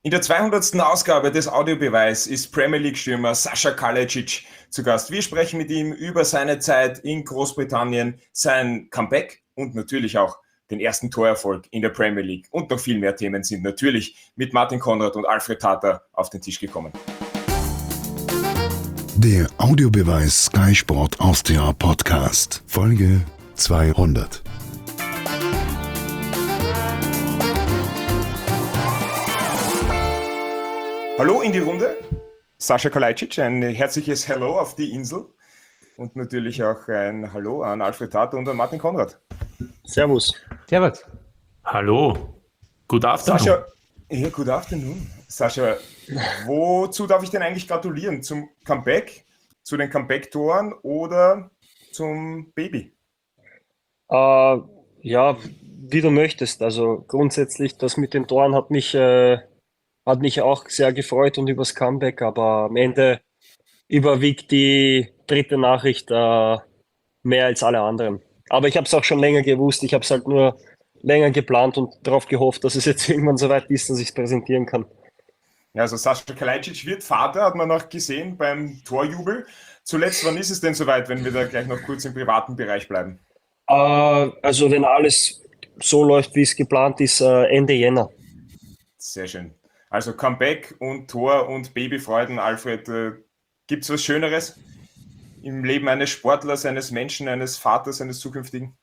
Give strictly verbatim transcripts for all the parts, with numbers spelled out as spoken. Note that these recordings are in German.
In der zweihundertsten Ausgabe des Audiobeweis ist Premier League-Stürmer Sascha Kalajdzic zu Gast. Wir sprechen mit ihm über seine Zeit in Großbritannien, sein Comeback und natürlich auch den ersten Torerfolg in der Premier League. Und noch viel mehr Themen sind natürlich mit Martin Konrad und Alfred Tater auf den Tisch gekommen. Der Audiobeweis Sky Sport Austria Podcast, Folge zweihundert. Hallo in die Runde, Sascha Kalajdzic, ein herzliches Hello auf die Insel und natürlich auch ein Hallo an Alfred Tater und an Martin Konrad. Servus. Servus. Hallo. Good afternoon. Sascha, ja, good afternoon. Sascha, wozu darf ich denn eigentlich gratulieren? Zum Comeback, zu den Comeback-Toren oder zum Baby? Äh, ja, wie du möchtest. Also grundsätzlich, das mit den Toren hat mich, äh, hat mich auch sehr gefreut und übers Comeback, aber am Ende überwiegt die dritte Nachricht äh, mehr als alle anderen. Aber ich habe es auch schon länger gewusst. Ich habe es halt nur länger geplant und darauf gehofft, dass es jetzt irgendwann so weit ist, dass ich es präsentieren kann. Ja, also Sascha Kalajdzic wird Vater, hat man noch gesehen beim Torjubel. Zuletzt, wann ist es denn soweit, wenn wir da gleich noch kurz im privaten Bereich bleiben? Äh, also wenn alles so läuft, wie es geplant ist, äh, Ende Jänner. Sehr schön. Also Comeback und Tor und Babyfreuden, Alfred, äh, gibt es was Schöneres im Leben eines Sportlers, eines Menschen, eines Vaters, eines zukünftigen?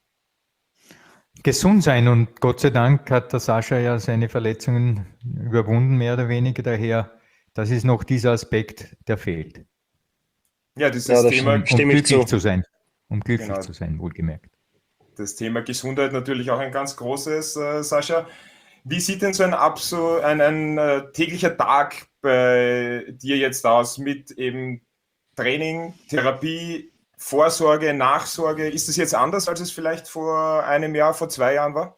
Gesund sein, und Gott sei Dank hat der Sascha ja seine Verletzungen überwunden, mehr oder weniger. Daher, das ist noch dieser Aspekt, der fehlt. Ja, dieses Ja, das Thema, Um Stimme ich glücklich zu. zu sein. Um glücklich Genau. zu sein, wohlgemerkt. das Thema Gesundheit natürlich auch ein ganz großes, äh, Sascha. Wie sieht denn so ein, Abso, ein, ein äh, täglicher Tag bei dir jetzt aus mit eben Training, Therapie, Vorsorge, Nachsorge? Ist es jetzt anders, als es vielleicht vor einem Jahr, vor zwei Jahren war?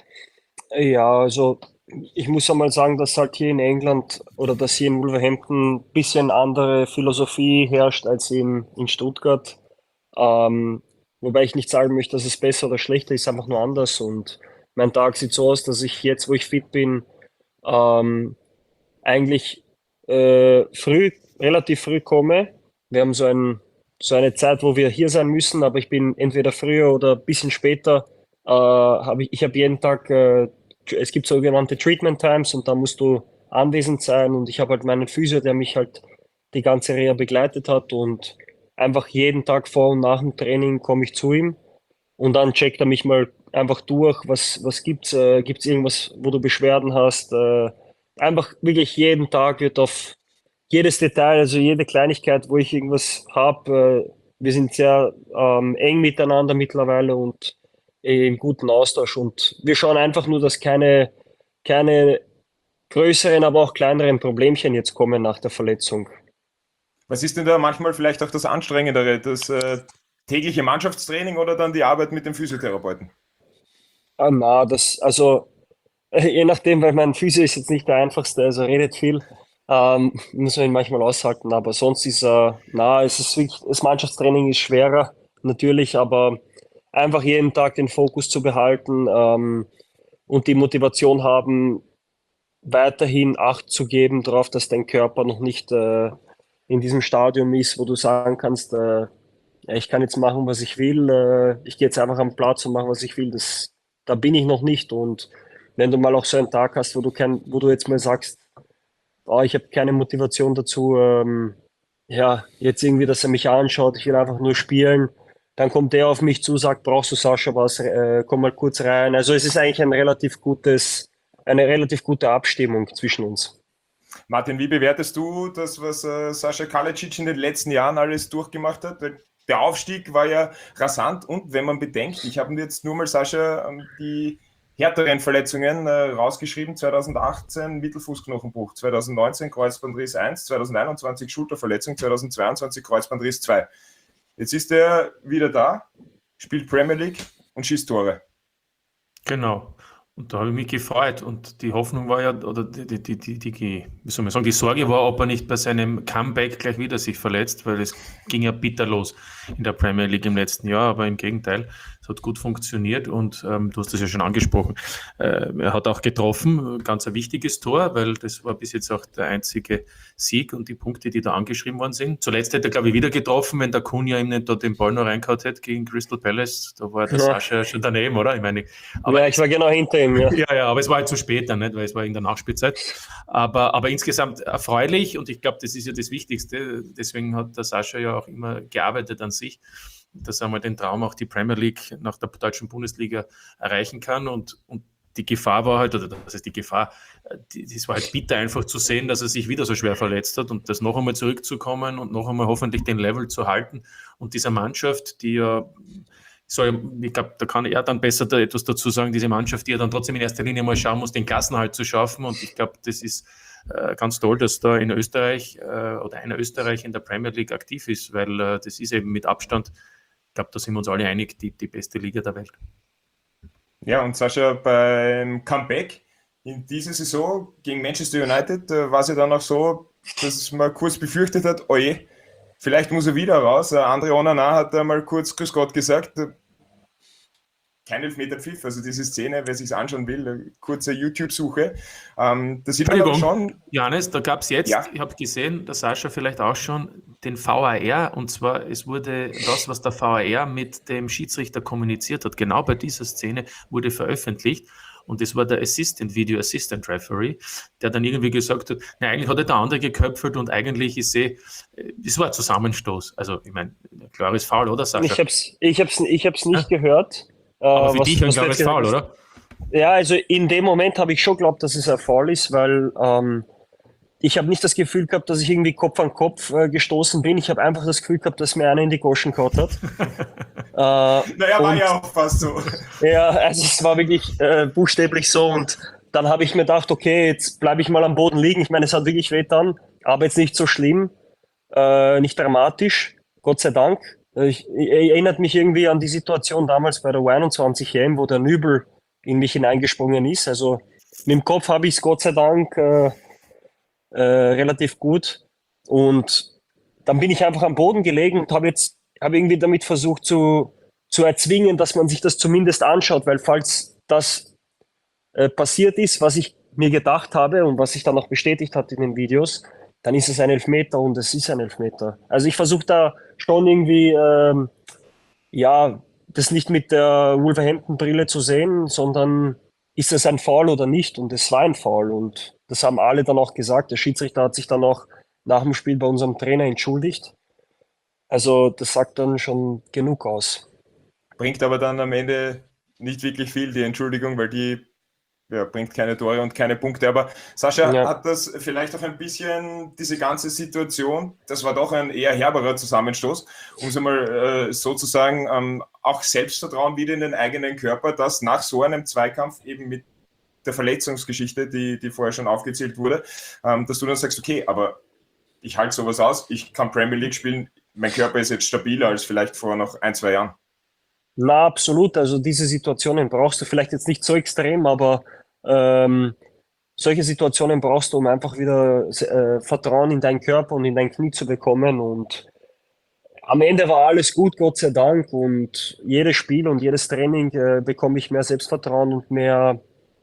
Ja, also ich muss einmal sagen, dass halt hier in England oder dass hier in Wolverhampton ein bisschen andere Philosophie herrscht als in, in Stuttgart. Ähm, wobei ich nicht sagen möchte, dass es besser oder schlechter ist, einfach nur anders. Und mein Tag sieht so aus, dass ich jetzt, wo ich fit bin, ähm, eigentlich äh, früh, relativ früh komme. Wir haben so, ein, so eine Zeit, wo wir hier sein müssen, aber ich bin entweder früher oder ein bisschen später. Äh, hab ich ich habe jeden Tag, äh, es gibt sogenannte Treatment Times und da musst du anwesend sein, und ich habe halt meinen Physio, der mich halt die ganze Reha begleitet hat, und einfach jeden Tag vor und nach dem Training komme ich zu ihm und dann checkt er mich mal einfach durch, was, was gibt's, äh, gibt's irgendwas, wo du Beschwerden hast, äh, einfach wirklich jeden Tag wird auf jedes Detail, also jede Kleinigkeit, wo ich irgendwas habe, äh, wir sind sehr ähm, eng miteinander mittlerweile und äh, im guten Austausch, und wir schauen einfach nur, dass keine, keine größeren, aber auch kleineren Problemchen jetzt kommen nach der Verletzung. Was ist denn da manchmal vielleicht auch das Anstrengendere, das äh, tägliche Mannschaftstraining oder dann die Arbeit mit dem Physiotherapeuten? Ah, na, das, also äh, je nachdem, weil mein Physio ist jetzt nicht der einfachste, also redet viel, ähm, muss man ihn manchmal aushalten, aber sonst ist er, na, es ist wirklich, das Mannschaftstraining ist schwerer, natürlich, aber einfach jeden Tag den Fokus zu behalten, ähm, und die Motivation haben, weiterhin Acht zu geben darauf, dass dein Körper noch nicht äh, in diesem Stadium ist, wo du sagen kannst, äh, ja, ich kann jetzt machen, was ich will, äh, ich gehe jetzt einfach am Platz und mache, was ich will. Das, da bin ich noch nicht. Und wenn du mal auch so einen Tag hast, wo du kein, wo du jetzt mal sagst, oh, ich habe keine Motivation dazu, ähm, ja, jetzt irgendwie, dass er mich anschaut, ich will einfach nur spielen, dann kommt der auf mich zu, sagt, brauchst du, Sascha, was, äh, komm mal kurz rein. Also es ist eigentlich ein relativ gutes, eine relativ gute Abstimmung zwischen uns. Martin, wie bewertest du das, was äh, Sascha Kalajdzic in den letzten Jahren alles durchgemacht hat? Der Aufstieg war ja rasant, und wenn man bedenkt, ich habe jetzt nur mal, Sascha, die härteren Verletzungen äh, rausgeschrieben: zweitausendachtzehn Mittelfußknochenbruch, zweitausendneunzehn Kreuzbandriss eins, zweitausendeinundzwanzig Schulterverletzung, zweitausendzweiundzwanzig Kreuzbandriss zwei. Jetzt ist er wieder da, spielt Premier League und schießt Tore. Genau. Und da habe ich mich gefreut, und die Hoffnung war ja, oder die, die, die, die, die, wie soll man sagen, die Sorge war, ob er nicht bei seinem Comeback gleich wieder sich verletzt, weil es ging ja bitter los in der Premier League im letzten Jahr, aber im Gegenteil, es hat gut funktioniert und ähm, du hast das ja schon angesprochen. Äh, er hat auch getroffen, ganz ein wichtiges Tor, weil das war bis jetzt auch der einzige Sieg und die Punkte, die da angeschrieben worden sind. Zuletzt hätte er, glaube ich, wieder getroffen, wenn der Kunja ihm nicht da den Ball noch reingehauen hätte gegen Crystal Palace. Da war der ja. Sascha schon daneben, oder? Ich meine, aber ja, ich war genau hinter ihm, ja. Ja, ja, aber es war halt zu spät dann, nicht? Weil es war in der Nachspielzeit. Aber, aber insgesamt erfreulich und ich glaube, das ist ja das Wichtigste. Deswegen hat der Sascha ja auch immer gearbeitet an sich, dass er mal den Traum auch die Premier League nach der deutschen Bundesliga erreichen kann und, und die Gefahr war halt, oder das heißt die Gefahr, es war halt bitter einfach zu sehen, dass er sich wieder so schwer verletzt hat und das noch einmal zurückzukommen und noch einmal hoffentlich den Level zu halten und dieser Mannschaft, die ja so, ich glaube, da kann er dann besser da etwas dazu sagen, diese Mannschaft, die ja dann trotzdem in erster Linie mal schauen muss, den Klassenerhalt zu schaffen und ich glaube, das ist äh, ganz toll, dass da in Österreich äh, oder einer Österreich in der Premier League aktiv ist, weil äh, das ist eben mit Abstand, ich glaube, da sind wir uns alle einig, die, die beste Liga der Welt. Ja, und Sascha, beim Comeback in dieser Saison gegen Manchester United äh, war es ja dann auch so, dass man kurz befürchtet hat, oh je, vielleicht muss er wieder raus. Andre Onana hat da mal kurz Grüß Gott gesagt. Kein Elfmeter-Pfiff, also diese Szene, wer sich anschauen will, kurze YouTube-Suche. Ähm, da sieht man aber schon. Johannes, da gab es jetzt, ja. ich habe gesehen, der Sascha vielleicht auch schon, den V A R, und zwar, es wurde das, was der V A R mit dem Schiedsrichter kommuniziert hat, genau bei dieser Szene wurde veröffentlicht. Und das war der Assistant Video Assistant Referee, der dann irgendwie gesagt hat, na, eigentlich hat er der andere geköpfelt und eigentlich ist eh, das war ein Zusammenstoß. Also, ich meine, klares Foul, oder, Sascha? Ich hab's, ich hab's, ich hab's nicht ja. gehört. Aber für was, dich ein klares Foul, oder? Ja, also in dem Moment habe ich schon geglaubt, dass es ein Foul ist, weil ähm, ich habe nicht das Gefühl gehabt, dass ich irgendwie Kopf an Kopf äh, gestoßen bin. Ich habe einfach das Gefühl gehabt, dass mir einer in die Goschen gehauen hat. äh, naja, war ja auch fast so. Ja, also es war wirklich äh, buchstäblich so. Und dann habe ich mir gedacht, okay, jetzt bleibe ich mal am Boden liegen. Ich meine, es hat wirklich wehgetan, aber jetzt nicht so schlimm, äh, nicht dramatisch, Gott sei Dank. Ich, ich erinnert mich irgendwie an die Situation damals bei der U einundzwanzig E M, wo der Nübel in mich hineingesprungen ist. Also mit dem Kopf habe ich es Gott sei Dank äh, Äh, relativ gut und dann bin ich einfach am Boden gelegen und habe jetzt habe irgendwie damit versucht zu, zu erzwingen, dass man sich das zumindest anschaut, weil falls das äh, passiert ist, was ich mir gedacht habe und was sich dann auch bestätigt hat in den Videos, dann ist es ein Elfmeter und es ist ein Elfmeter. Also ich versuche da schon irgendwie ähm, ja, das nicht mit der Wolverhampton-Brille zu sehen, sondern ist es ein Foul oder nicht? Und es war ein Foul und das haben alle dann auch gesagt. Der Schiedsrichter hat sich dann auch nach dem Spiel bei unserem Trainer entschuldigt. Also das sagt dann schon genug aus. Bringt aber dann am Ende nicht wirklich viel, die Entschuldigung, weil die ja, bringt keine Tore und keine Punkte. Aber Sascha, ja. hat das vielleicht auch ein bisschen diese ganze Situation, das war doch ein eher herberer Zusammenstoß, um es einmal äh, sozusagen ähm, auch Selbstvertrauen wieder in den eigenen Körper, dass nach so einem Zweikampf eben mit der Verletzungsgeschichte, die, die vorher schon aufgezählt wurde, ähm, dass du dann sagst, okay, aber ich halte sowas aus, ich kann Premier League spielen, mein Körper ist jetzt stabiler als vielleicht vor noch ein, zwei Jahren. Na, absolut. Also diese Situationen brauchst du vielleicht jetzt nicht so extrem, aber ähm, solche Situationen brauchst du, um einfach wieder äh, Vertrauen in deinen Körper und in dein Knie zu bekommen. Und am Ende war alles gut, Gott sei Dank. Und jedes Spiel und jedes Training äh, bekomme ich mehr Selbstvertrauen und mehr,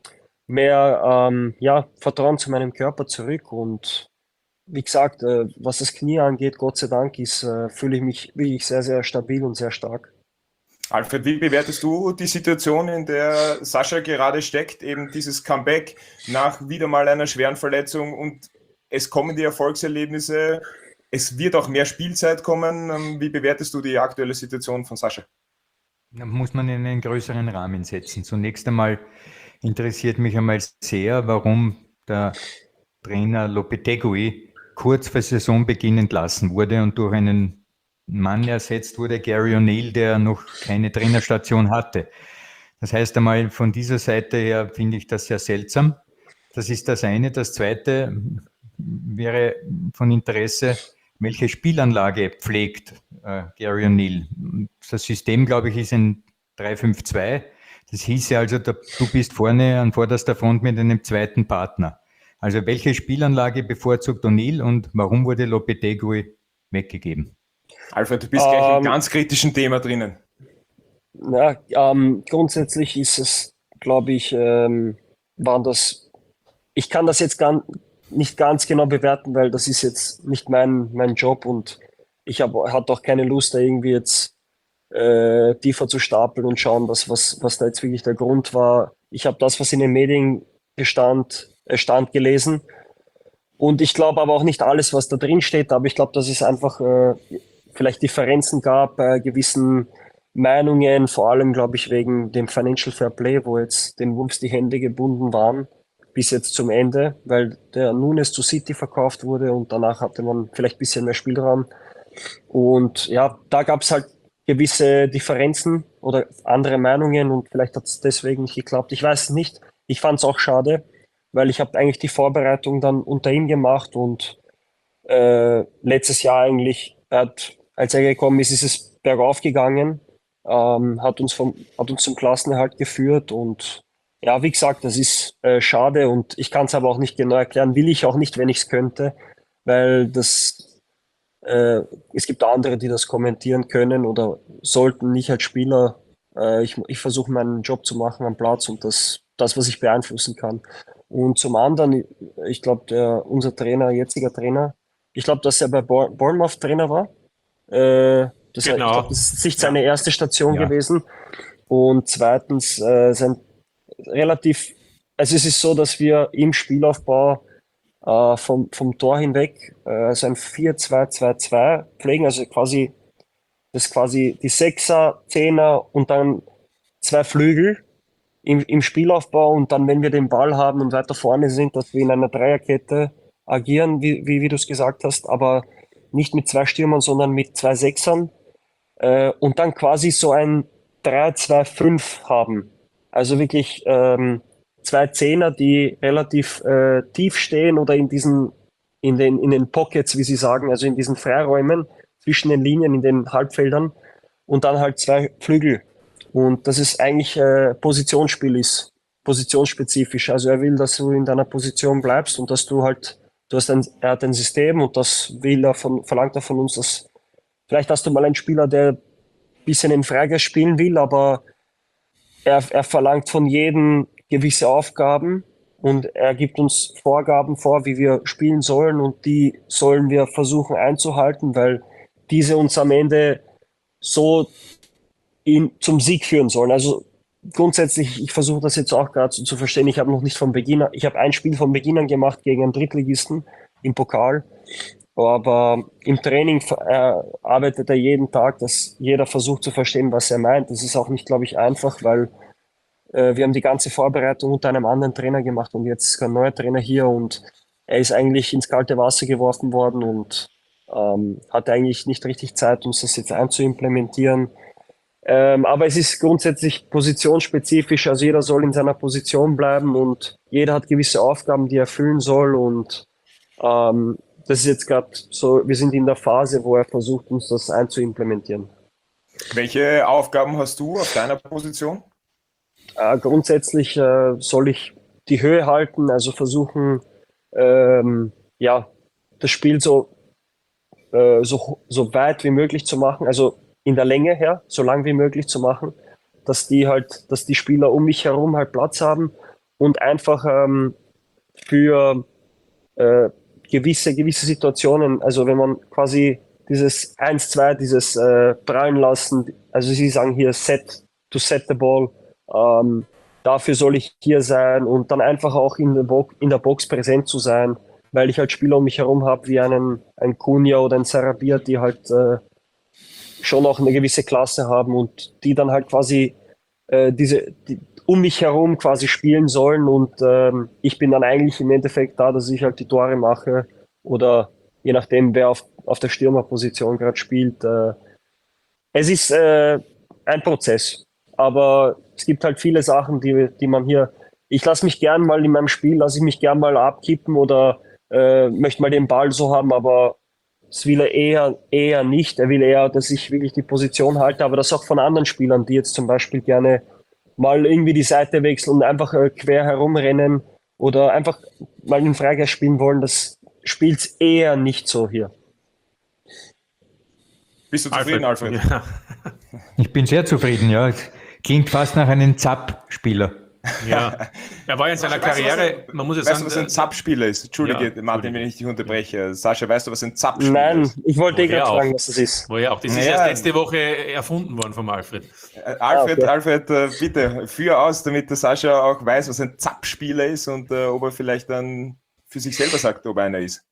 mehr ähm, ja, Vertrauen zu meinem Körper zurück. Und wie gesagt, äh, was das Knie angeht, Gott sei Dank, ist, äh, fühle ich mich wirklich sehr, sehr stabil und sehr stark. Alfred, wie bewertest du die Situation, in der Sascha gerade steckt, eben dieses Comeback nach wieder mal einer schweren Verletzung und es kommen die Erfolgserlebnisse, es wird auch mehr Spielzeit kommen. Wie bewertest du die aktuelle Situation von Sascha? Da muss man in einen größeren Rahmen setzen. Zunächst einmal interessiert mich einmal sehr, warum der Trainer Lopetegui kurz vor Saisonbeginn entlassen wurde und durch einen Mann ersetzt wurde, Gary O'Neill, der noch keine Trainerstation hatte. Das heißt einmal, von dieser Seite her finde ich das sehr seltsam. Das ist das eine. Das zweite wäre von Interesse, welche Spielanlage pflegt äh, Gary O'Neill. Das System, glaube ich, ist ein drei fünf zwei. Das hieße also, da, du bist vorne an vorderster Front mit einem zweiten Partner. Also welche Spielanlage bevorzugt O'Neill und warum wurde Lopetegui weggegeben? Alfred, du bist um, gleich im ganz kritischen Thema drinnen. Ja, ähm, grundsätzlich ist es, glaube ich, ähm, waren das, ich kann das jetzt gar nicht ganz genau bewerten, weil das ist jetzt nicht mein, mein Job und ich habe hatte auch keine Lust, da irgendwie jetzt äh, tiefer zu stapeln und schauen, was, was, was da jetzt wirklich der Grund war. Ich habe das, was in den Medien gestand, äh, stand, gelesen. Und ich glaube aber auch nicht alles, was da drin steht, aber ich glaube, dass es einfach äh, vielleicht Differenzen gab bei gewissen Meinungen, vor allem, glaube ich, wegen dem Financial Fair Play, wo jetzt den Wolves die Hände gebunden waren, bis jetzt zum Ende, weil der Nunes zu City verkauft wurde und danach hatte man vielleicht ein bisschen mehr Spielraum. Und ja, da gab es halt gewisse Differenzen oder andere Meinungen und vielleicht hat es deswegen nicht geklappt. Ich weiß es nicht. Ich fand es auch schade, weil ich habe eigentlich die Vorbereitung dann unter ihm gemacht und äh, letztes Jahr eigentlich, er hat, als er gekommen ist, ist es bergauf gegangen, ähm, hat uns vom, hat uns zum Klassenerhalt geführt und ja, wie gesagt, das ist äh, schade und ich kann es aber auch nicht genau erklären, will ich auch nicht, wenn ich es könnte, weil das äh, es gibt andere, die das kommentieren können oder sollten, nicht als Spieler. Äh, ich ich versuche meinen Job zu machen am Platz und das, das, was ich beeinflussen kann. Und zum anderen, ich glaube, der unser Trainer, jetziger Trainer, ich glaube, dass er bei Bour- Bournemouth Trainer war. Äh, das, ich glaube, Genau. das ist nicht Ja. seine erste Station Ja. gewesen. Und zweitens, äh, sein relativ, also es ist so, dass wir im Spielaufbau äh, vom, vom Tor hinweg äh, so ein vier zwei zwei zwei pflegen, also quasi das ist quasi die Sechser, Zehner und dann zwei Flügel im, im Spielaufbau und dann, wenn wir den Ball haben und weiter vorne sind, dass wir in einer Dreierkette agieren, wie, wie, wie du es gesagt hast, aber nicht mit zwei Stürmern, sondern mit zwei Sechsern äh, und dann quasi so ein drei zwei fünf haben. Also wirklich ähm, zwei Zehner, die relativ äh, tief stehen oder in diesen, in den, in den Pockets, wie sie sagen, also in diesen Freiräumen zwischen den Linien, in den Halbfeldern und dann halt zwei Flügel. Und dass es eigentlich äh, Positionsspiel ist, positionsspezifisch. Also er will, dass du in deiner Position bleibst und dass du halt, du hast ein, er hat ein System und das will er von, verlangt er von uns, dass vielleicht hast du mal einen Spieler, der ein bisschen im Freigeist spielen will, aber er, er verlangt von jedem gewisse Aufgaben und er gibt uns Vorgaben vor, wie wir spielen sollen und die sollen wir versuchen einzuhalten, weil diese uns am Ende so in, zum Sieg führen sollen. Also grundsätzlich, ich versuche das jetzt auch gerade so zu verstehen, ich habe noch nicht von Beginn an, ich habe ein Spiel von Beginn an gemacht gegen einen Drittligisten im Pokal, aber im Training äh, arbeitet er jeden Tag, dass jeder versucht zu verstehen, was er meint. Das ist auch nicht, glaube ich, einfach, weil äh, wir haben die ganze Vorbereitung unter einem anderen Trainer gemacht und jetzt ist ein neuer Trainer hier und er ist eigentlich ins kalte Wasser geworfen worden und ähm, hat eigentlich nicht richtig Zeit, uns das jetzt einzuimplementieren. Ähm, aber es ist grundsätzlich positionsspezifisch, also jeder soll in seiner Position bleiben und jeder hat gewisse Aufgaben, die er erfüllen soll und ähm, das ist jetzt gerade so, wir sind in der Phase, wo er versucht, uns das einzuimplementieren. Welche Aufgaben hast du auf deiner Position? Äh, grundsätzlich äh, soll ich die Höhe halten, also versuchen, ähm, ja, das Spiel so, äh, so, so weit wie möglich zu machen, also in der Länge her, so lang wie möglich zu machen, dass die halt, dass die Spieler um mich herum halt Platz haben und einfach ähm, für äh, gewisse, gewisse Situationen, also wenn man quasi dieses eins zwei, dieses äh, prallen lassen, also sie sagen hier set to set the ball, ähm, dafür soll ich hier sein und dann einfach auch in der, Bo in der Box präsent zu sein, weil ich halt Spieler um mich herum habe, wie einen, ein Cunha oder ein Sarabia, die halt äh, schon auch eine gewisse Klasse haben und die dann halt quasi äh, diese die, um mich herum quasi spielen sollen und ähm, ich bin dann eigentlich im Endeffekt da, dass ich halt die Tore mache oder je nachdem, wer auf, auf der Stürmerposition gerade spielt. Äh, es ist äh, ein Prozess, aber es gibt halt viele Sachen, die, die man hier, ich lasse mich gern mal in meinem Spiel, lasse ich mich gern mal abkippen oder äh, möchte mal den Ball so haben, aber das will er eher, eher nicht. Er will eher, dass ich wirklich die Position halte, aber das auch von anderen Spielern, die jetzt zum Beispiel gerne mal irgendwie die Seite wechseln und einfach äh, quer herumrennen oder einfach mal den Freigeist spielen wollen. Das spielt eher nicht so hier. Bist du zufrieden, Alfred? Ja. Ich bin sehr zufrieden, ja. Es klingt fast nach einem Zapp-Spieler. Ja, er war in seiner Weißt du, was Karriere, ein- man muss ja Weißt du, sagen, was ein Zapp-Spieler ist? Entschuldige, Ja, Martin, Entschuldige. wenn ich dich unterbreche. Sascha, weißt du, was ein Zapp-Spieler Nein, ist? ich wollte eh Woher gerade auch? fragen, was das ist. woher auch, das ist Naja. erst letzte Woche erfunden worden vom Alfred. Äh, Alfred, okay. Alfred, äh, bitte, führ aus, damit der Sascha auch weiß, was ein Zapp-Spieler ist und äh, ob er vielleicht dann für sich selber sagt, ob einer ist.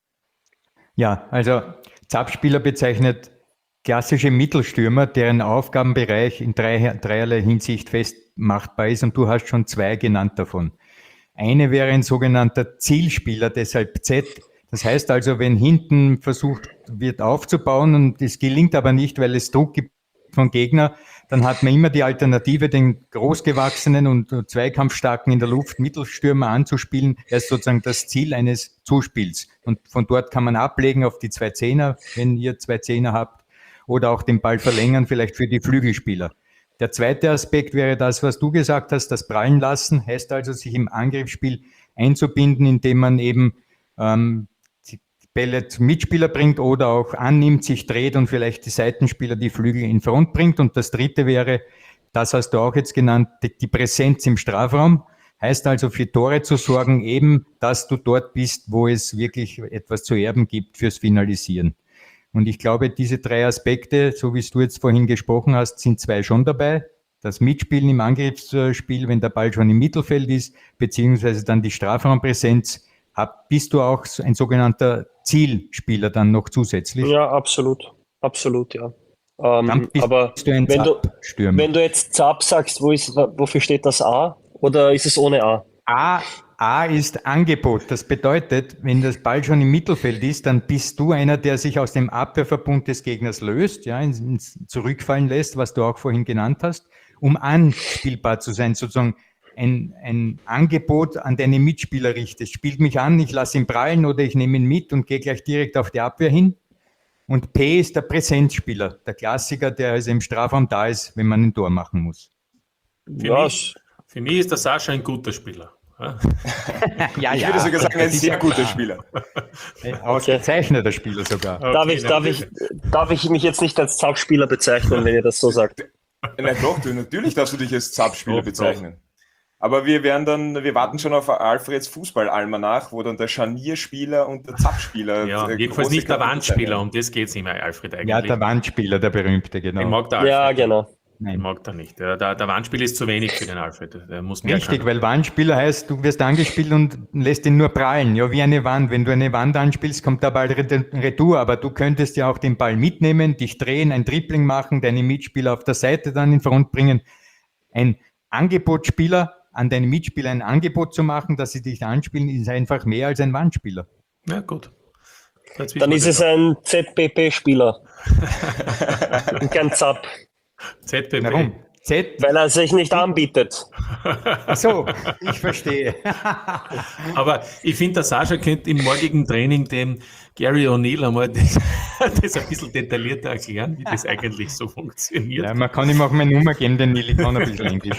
Ja, also Zapp-Spieler bezeichnet klassische Mittelstürmer, deren Aufgabenbereich in drei, dreierlei Hinsicht festmachbar ist und du hast schon zwei genannt davon. Eine wäre ein sogenannter Zielspieler, deshalb Z. Das heißt also, wenn hinten versucht wird aufzubauen und es gelingt aber nicht, weil es Druck gibt vom Gegner, dann hat man immer die Alternative, den großgewachsenen und zweikampfstarken in der Luft Mittelstürmer anzuspielen. Er ist sozusagen das Ziel eines Zuspiels. Und von dort kann man ablegen auf die zwei Zehner, wenn ihr zwei Zehner habt, oder auch den Ball verlängern, vielleicht für die Flügelspieler. Der zweite Aspekt wäre das, was du gesagt hast, das Prallen lassen, heißt also, sich im Angriffsspiel einzubinden, indem man eben ähm, die Bälle zum Mitspieler bringt oder auch annimmt, sich dreht und vielleicht die Seitenspieler, die Flügel in Front bringt. Und das dritte wäre, das hast du auch jetzt genannt, die, die Präsenz im Strafraum. Heißt also, für Tore zu sorgen, eben, dass du dort bist, wo es wirklich etwas zu erben gibt fürs Finalisieren. Und ich glaube, diese drei Aspekte, so wie es du jetzt vorhin gesprochen hast, sind zwei schon dabei. Das Mitspielen im Angriffsspiel, wenn der Ball schon im Mittelfeld ist, beziehungsweise dann die Strafraumpräsenz. Hab, bist du auch ein sogenannter Zielspieler dann noch zusätzlich? Ja, absolut. Absolut, ja. Ähm, Dann bist, aber bist du ein wenn du, Zapp-Stürmer. wenn du jetzt Zap sagst, wo ist, wofür steht das A? Oder ist es ohne A? A, A ist Angebot. Das bedeutet, wenn das Ball schon im Mittelfeld ist, dann bist du einer, der sich aus dem Abwehrverbund des Gegners löst, ja, ins, ins zurückfallen lässt, was du auch vorhin genannt hast, um anspielbar zu sein, sozusagen ein, ein Angebot an deine Mitspieler richtest. Spielt mich an, ich lasse ihn prallen oder ich nehme ihn mit und gehe gleich direkt auf die Abwehr hin. Und P ist der Präsenzspieler, der Klassiker, der also im Strafraum da ist, wenn man ein Tor machen muss. Für, Ja, mich, für mich ist der Sascha ein guter Spieler. Ja? Ja, Ich würde sogar sagen, ein das ist sehr ja guter klar. Spieler. Ein ausgezeichneter Spieler sogar. darf, Okay, ich, na, darf, ich, darf ich mich jetzt nicht als Zap-Spieler bezeichnen, wenn ihr das so sagt? Nein, doch, du, natürlich darfst du dich als Zapp-Spieler Doch, bezeichnen. Aber wir werden dann, wir warten schon auf Alfreds Fußballalmanach, wo dann der Scharnierspieler und der Zappspieler. Ja, äh, jedenfalls große nicht der Kapitel Wandspieler, sein um das geht es immer, Alfred, eigentlich. Ja, der Wandspieler, der berühmte, Den genau. mag der Alfred. Ja, genau. Den Nein. mag der nicht. Der, der, der Wandspieler ist zu wenig für den Alfred. Der muss mehr Richtig, können. weil Wandspieler heißt, du wirst angespielt und lässt ihn nur prallen, ja, wie eine Wand. Wenn du eine Wand anspielst, kommt der Ball retour, aber du könntest ja auch den Ball mitnehmen, dich drehen, ein Dribbling machen, deine Mitspieler auf der Seite dann in Front bringen. Ein Angebotsspieler, an deine Mitspieler ein Angebot zu machen, dass sie dich anspielen, ist einfach mehr als ein Wandspieler. Ja, gut. Jetzt wissen Dann wir ist das es ein Z B P-Spieler. Und kein Zap, auch. Z B B. Warum? Z? weil er sich nicht anbietet. Ach so, ich verstehe. Aber ich finde, der Sascha könnte im morgigen Training dem Gary O'Neill einmal das, das ein bisschen detaillierter erklären, wie das eigentlich so funktioniert. Ja, man kann ihm auch meine Nummer geben, den Nili kann ein bisschen Englisch.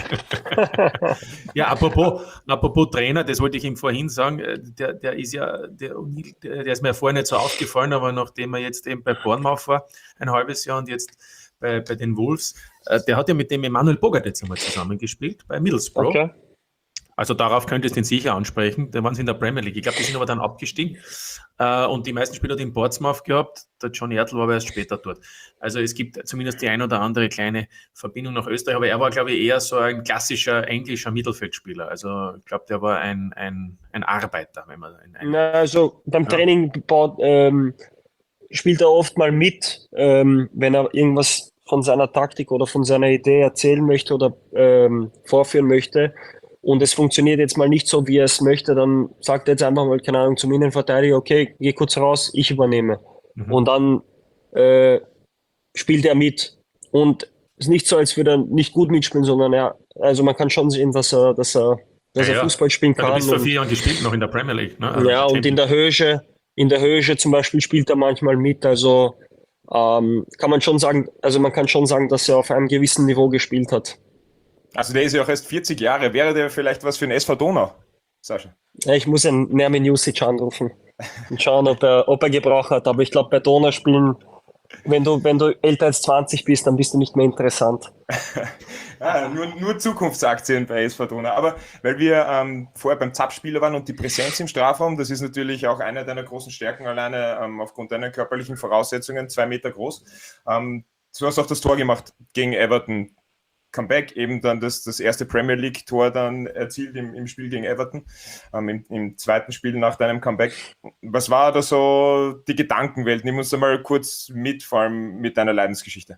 Ja, apropos, apropos Trainer, das wollte ich ihm vorhin sagen, äh, der, der ist ja, der O'Neill, der, der ist mir ja vorher nicht so aufgefallen, aber nachdem er jetzt eben bei Bournemouth war, ein halbes Jahr und jetzt bei, bei den Wolves, äh, der hat ja mit dem Emanuel Bogarts jetzt einmal zusammengespielt, bei Middlesbrough. Okay. Also darauf könntest du ihn sicher ansprechen. Da waren sie in der Premier League. Ich glaube, die sind aber dann abgestiegen. Äh, und die meisten Spieler hat in Portsmouth gehabt. Der Johnny Ertl war aber erst später dort. Also es gibt zumindest die ein oder andere kleine Verbindung nach Österreich. Aber er war, glaube ich, eher so ein klassischer englischer Mittelfeldspieler. Also ich glaube, der war ein, ein, ein Arbeiter. Wenn man ein, ein Na, also beim Ja. Training baut, ähm, spielt er oft mal mit, ähm, wenn er irgendwas von seiner Taktik oder von seiner Idee erzählen möchte oder ähm, vorführen möchte. Und es funktioniert jetzt mal nicht so, wie er es möchte, dann sagt er jetzt einfach mal, keine Ahnung, zum Innenverteidiger, okay, geh kurz raus, ich übernehme. Mhm. Und dann äh, spielt er mit. Und es ist nicht so, als würde er nicht gut mitspielen, sondern er, also man kann schon sehen, dass er, dass er, dass Ja, er ja. Fußball spielen Ja, du kann. bist vor und- vier Jahren gespielt, noch in der Premier League. Ne? Also ja, und in der Höhe, in der Höhe zum Beispiel spielt er manchmal mit. Also ähm, kann man schon sagen, also man kann schon sagen, dass er auf einem gewissen Niveau gespielt hat. Also der ist ja auch erst vierzig Jahre. Wäre der vielleicht was für den S V Donau, Sascha? Ja, ich muss einen Nermin Jusic anrufen und schauen, ob er, ob er Gebrauch hat. Aber ich glaube, bei Donau spielen wenn du, wenn du älter als zwanzig bist, dann bist du nicht mehr interessant. Ja, nur, nur Zukunftsaktien bei S V Dona. Aber weil wir ähm, vorher beim Zappspieler waren und die Präsenz im Strafraum, das ist natürlich auch eine deiner großen Stärken, alleine ähm, aufgrund deiner körperlichen Voraussetzungen, zwei Meter groß. Ähm, du hast auch das Tor gemacht gegen Everton. Comeback, eben dann das, das erste Premier League-Tor dann erzielt im, im Spiel gegen Everton, ähm, im, im zweiten Spiel nach deinem Comeback. Was war da so die Gedankenwelt? Nimm uns da mal kurz mit, vor allem mit deiner Leidensgeschichte.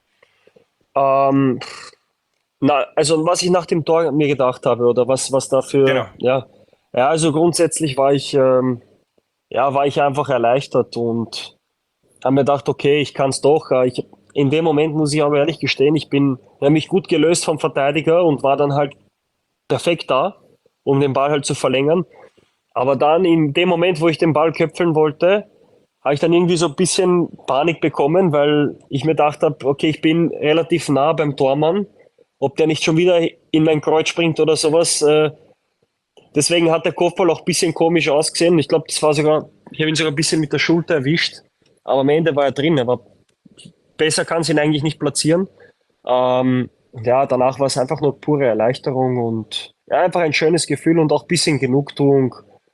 Ähm, na, also was ich nach dem Tor mir gedacht habe oder was, was dafür, Genau. ja, ja, also grundsätzlich war ich, ähm, ja, war ich einfach erleichtert und habe mir gedacht, okay, ich kann es doch. Äh, Ich, in dem Moment muss ich aber ehrlich gestehen, ich bin nämlich gut gelöst vom Verteidiger und war dann halt perfekt da, um den Ball halt zu verlängern. Aber dann in dem Moment, wo ich den Ball köpfeln wollte, habe ich dann irgendwie so ein bisschen Panik bekommen, weil ich mir gedacht habe, okay, ich bin relativ nah beim Tormann, ob der nicht schon wieder in mein Kreuz springt oder sowas. Äh, deswegen hat der Kopfball auch ein bisschen komisch ausgesehen. Ich glaube, das war sogar, ich habe ihn sogar ein bisschen mit der Schulter erwischt, aber am Ende war er drin. Aber besser kann es ihn eigentlich nicht platzieren. Ähm, ja, danach war es einfach nur pure Erleichterung und ja, einfach ein schönes Gefühl und auch ein bisschen Genugtuung.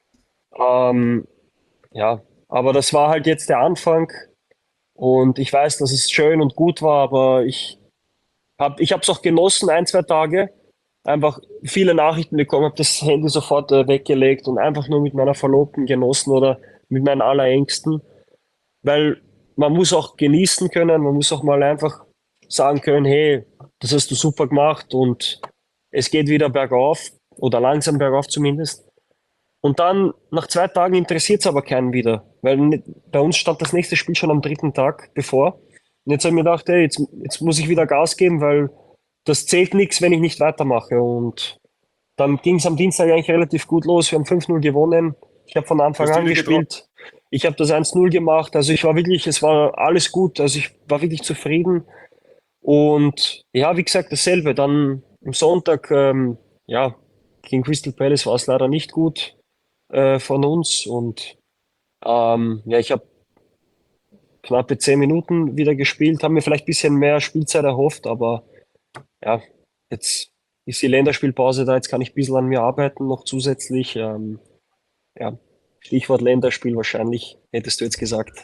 Ähm, ja, aber das war halt jetzt der Anfang und ich weiß, dass es schön und gut war, aber ich habe ich habe es auch genossen, ein, zwei Tage. Einfach viele Nachrichten bekommen, habe das Handy sofort äh, weggelegt und einfach nur mit meiner Verlobten genossen oder mit meinen Allerengsten, weil man muss auch genießen können, man muss auch mal einfach sagen können, hey, das hast du super gemacht und es geht wieder bergauf oder langsam bergauf zumindest. Und dann nach zwei Tagen interessiert es aber keinen wieder, weil ni- bei uns stand das nächste Spiel schon am dritten Tag bevor. Und jetzt habe ich mir gedacht, hey, jetzt, jetzt muss ich wieder Gas geben, weil das zählt nichts, wenn ich nicht weitermache. Und dann ging es am Dienstag eigentlich relativ gut los. Wir haben fünf null gewonnen. Ich habe von Du Anfang hast die an wieder getroffen. gespielt. Ich habe das eins null gemacht. Also ich war wirklich, es war alles gut. Also ich war wirklich zufrieden. Und ja, wie gesagt, dasselbe. Dann am Sonntag, ähm, ja, gegen Crystal Palace war es leider nicht gut äh, von uns. Und ähm, ja, ich habe knappe zehn Minuten wieder gespielt, haben mir vielleicht ein bisschen mehr Spielzeit erhofft, aber ja, jetzt ist die Länderspielpause da, jetzt kann ich ein bisschen an mir arbeiten noch zusätzlich. Ähm, ja, Stichwort Länderspiel wahrscheinlich, hättest du jetzt gesagt.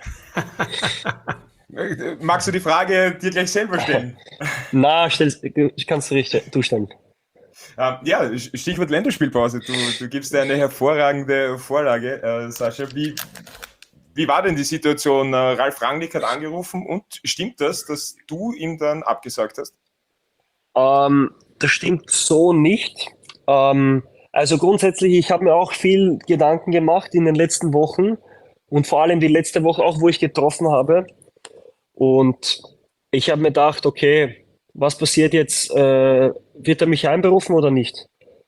Äh, Magst du die Frage dir gleich selber stellen? Na, stell's, ich kann es du stellen. Ähm, ja, Stichwort Länderspielpause. Du, du gibst eine hervorragende Vorlage, äh, Sascha. Wie, wie war denn die Situation? Äh, Ralf Rangnick hat angerufen und stimmt das, dass du ihm dann abgesagt hast? Ähm, das stimmt so nicht. Ähm, also grundsätzlich, ich habe mir auch viel Gedanken gemacht in den letzten Wochen und vor allem die letzte Woche auch, wo ich getroffen habe. Und ich habe mir gedacht, okay, was passiert jetzt? Äh, wird er mich einberufen oder nicht?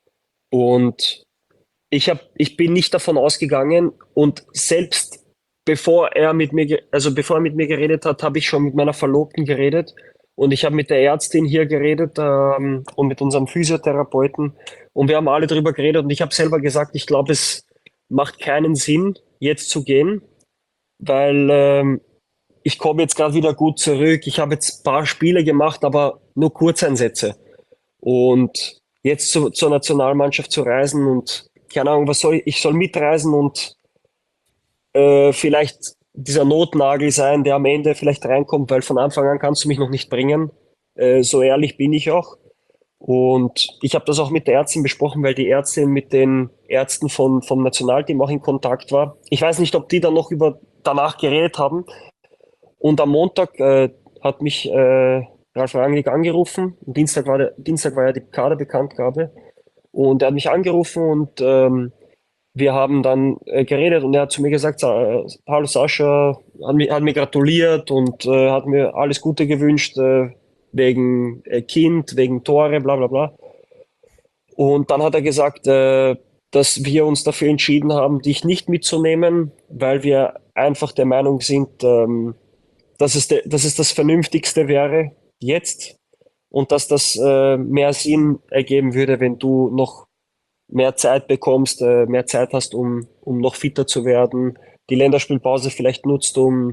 Und ich hab, ich bin nicht davon ausgegangen und selbst bevor er mit mir, ge- also bevor er mit mir geredet hat, habe ich schon mit meiner Verlobten geredet und ich habe mit der Ärztin hier geredet ähm, und mit unserem Physiotherapeuten und wir haben alle drüber geredet und ich habe selber gesagt, ich glaube, es macht keinen Sinn, jetzt zu gehen, weil ähm, ich komme jetzt gerade wieder gut zurück. Ich habe jetzt ein paar Spiele gemacht, aber nur Kurzeinsätze. Und jetzt zu, zur Nationalmannschaft zu reisen und keine Ahnung, was soll ich, ich soll mitreisen und äh, vielleicht dieser Notnagel sein, der am Ende vielleicht reinkommt, weil von Anfang an kannst du mich noch nicht bringen. Äh, so ehrlich bin ich auch. Und ich habe das auch mit der Ärztin besprochen, weil die Ärztin mit den Ärzten von, vom Nationalteam auch in Kontakt war. Ich weiß nicht, ob die dann noch über danach geredet haben. Und am Montag äh, hat mich äh, Ralf Rangnick angerufen. Am Dienstag war, der, Dienstag war ja die Kaderbekanntgabe. Und er hat mich angerufen und ähm, wir haben dann äh, geredet und er hat zu mir gesagt, äh, hallo Sascha, hat mir, hat mir gratuliert und äh, hat mir alles Gute gewünscht äh, wegen äh, Kind, wegen Tore, bla bla bla. Und dann hat er gesagt, äh, dass wir uns dafür entschieden haben, dich nicht mitzunehmen, weil wir einfach der Meinung sind, ähm, dass es, de, dass es das Vernünftigste wäre jetzt und dass das äh, mehr Sinn ergeben würde, wenn du noch mehr Zeit bekommst, äh, mehr Zeit hast, um, um noch fitter zu werden, die Länderspielpause vielleicht nutzt, um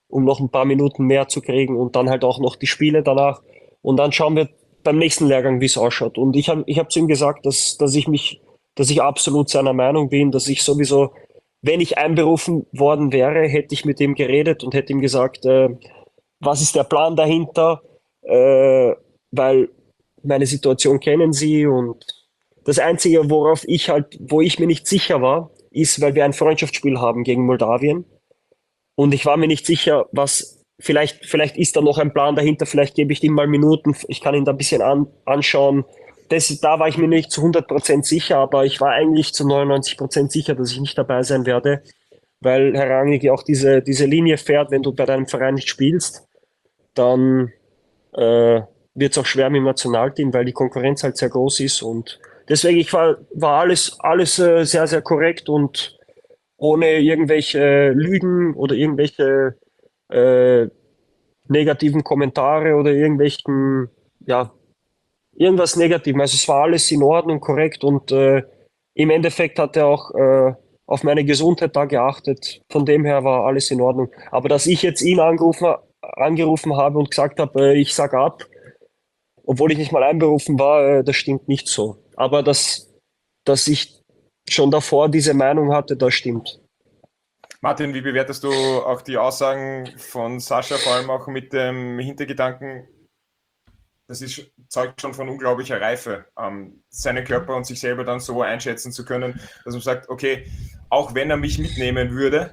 um noch ein paar Minuten mehr zu kriegen und dann halt auch noch die Spiele danach. Und dann schauen wir beim nächsten Lehrgang, wie es ausschaut. Und ich habe ich hab zu ihm gesagt, dass, dass ich mich, dass ich absolut seiner Meinung bin, dass ich sowieso, wenn ich einberufen worden wäre, hätte ich mit ihm geredet und hätte ihm gesagt, äh, was ist der Plan dahinter, äh, weil meine Situation kennen Sie, und das Einzige, worauf ich halt, wo ich mir nicht sicher war, ist, weil wir ein Freundschaftsspiel haben gegen Moldawien und ich war mir nicht sicher, was, vielleicht, vielleicht ist da noch ein Plan dahinter, vielleicht gebe ich ihm mal Minuten, ich kann ihn da ein bisschen an, anschauen. Das, da war ich mir nicht zu hundert Prozent sicher, aber ich war eigentlich zu neunundneunzig Prozent sicher, dass ich nicht dabei sein werde, weil Herr Rangnick auch diese, diese Linie fährt, wenn du bei deinem Verein nicht spielst, dann äh, wird es auch schwer mit dem Nationalteam, weil die Konkurrenz halt sehr groß ist, und deswegen ich war, war alles, alles äh, sehr, sehr korrekt und ohne irgendwelche Lügen oder irgendwelche äh, negativen Kommentare oder irgendwelchen, ja, irgendwas Negatives. Also es war alles in Ordnung, korrekt, und äh, im Endeffekt hat er auch äh, auf meine Gesundheit da geachtet. Von dem her war alles in Ordnung. Aber dass ich jetzt ihn angerufen, angerufen habe und gesagt habe, äh, ich sag ab, obwohl ich nicht mal einberufen war, äh, das stimmt nicht so. Aber dass, dass ich schon davor diese Meinung hatte, das stimmt. Martin, wie bewertest du auch die Aussagen von Sascha, vor allem auch mit dem Hintergedanken, das ist, zeugt schon von unglaublicher Reife, ähm, seinen Körper und sich selber dann so einschätzen zu können, dass man sagt, okay, auch wenn er mich mitnehmen würde,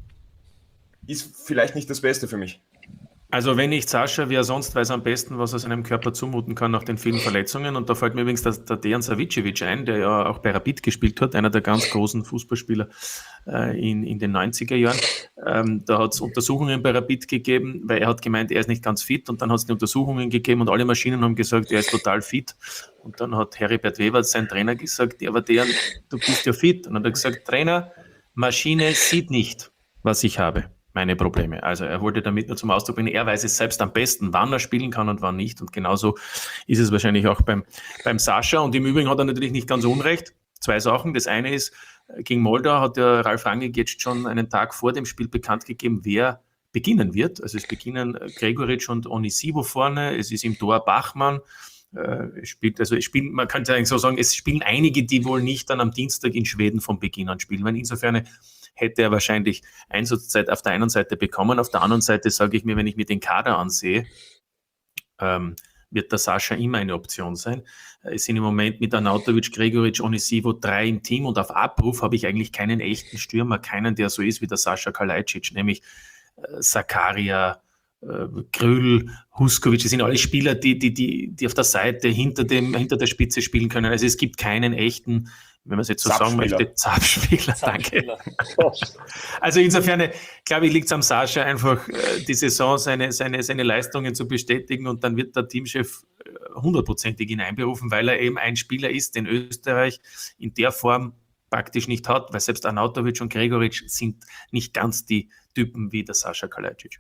ist vielleicht nicht das Beste für mich. Also wenn nicht Sascha, wer sonst weiß am besten, was er seinem Körper zumuten kann nach den vielen Verletzungen. Und da fällt mir übrigens der, der Dejan Savicevic ein, der ja auch bei Rapid gespielt hat, einer der ganz großen Fußballspieler äh, in, in den neunziger Jahren. Ähm, da hat es Untersuchungen bei Rapid gegeben, weil er hat gemeint, er ist nicht ganz fit, und dann hat es die Untersuchungen gegeben und alle Maschinen haben gesagt, er ist total fit. Und dann hat Heribert Weber, sein Trainer, gesagt, ja, aber Dejan, du bist ja fit. Und dann hat er gesagt, Trainer, Maschine sieht nicht, was ich habe. Meine Probleme. Also er wollte damit nur zum Ausdruck bringen, er weiß es selbst am besten, wann er spielen kann und wann nicht. Und genauso ist es wahrscheinlich auch beim, beim Sascha. Und im Übrigen hat er natürlich nicht ganz unrecht. Zwei Sachen. Das eine ist, gegen Moldau hat der Ralf Rangnick jetzt schon einen Tag vor dem Spiel bekannt gegeben, wer beginnen wird. Also es beginnen Gregoritsch und Onisivo vorne, es ist im Tor Bachmann. Es spielt, also es spielen, man kann eigentlich so sagen, es spielen einige, die wohl nicht dann am Dienstag in Schweden von Beginn an spielen. Weil insofern hätte er wahrscheinlich Einsatzzeit auf der einen Seite bekommen. Auf der anderen Seite sage ich mir, wenn ich mir den Kader ansehe, ähm, wird der Sascha immer eine Option sein. Es sind im Moment mit Arnautovic, Gregoritsch, Onisivo drei im Team, und auf Abruf habe ich eigentlich keinen echten Stürmer, keinen, der so ist wie der Sascha Kalajdzic, nämlich äh, Zakaria, äh, Krüll, Huskovic. Das sind alle Spieler, die, die, die, die auf der Seite hinter, dem, hinter der Spitze spielen können. Also es gibt keinen echten, wenn man es jetzt so sagen möchte, Zapfspieler, danke. Also insofern, glaube ich, liegt es am Sascha einfach, die Saison seine, seine, seine Leistungen zu bestätigen, und dann wird der Teamchef hundertprozentig ihn einberufen, weil er eben ein Spieler ist, den Österreich in der Form praktisch nicht hat, weil selbst Arnautovic und Gregoritsch sind nicht ganz die Typen wie der Sascha Kalajdzic.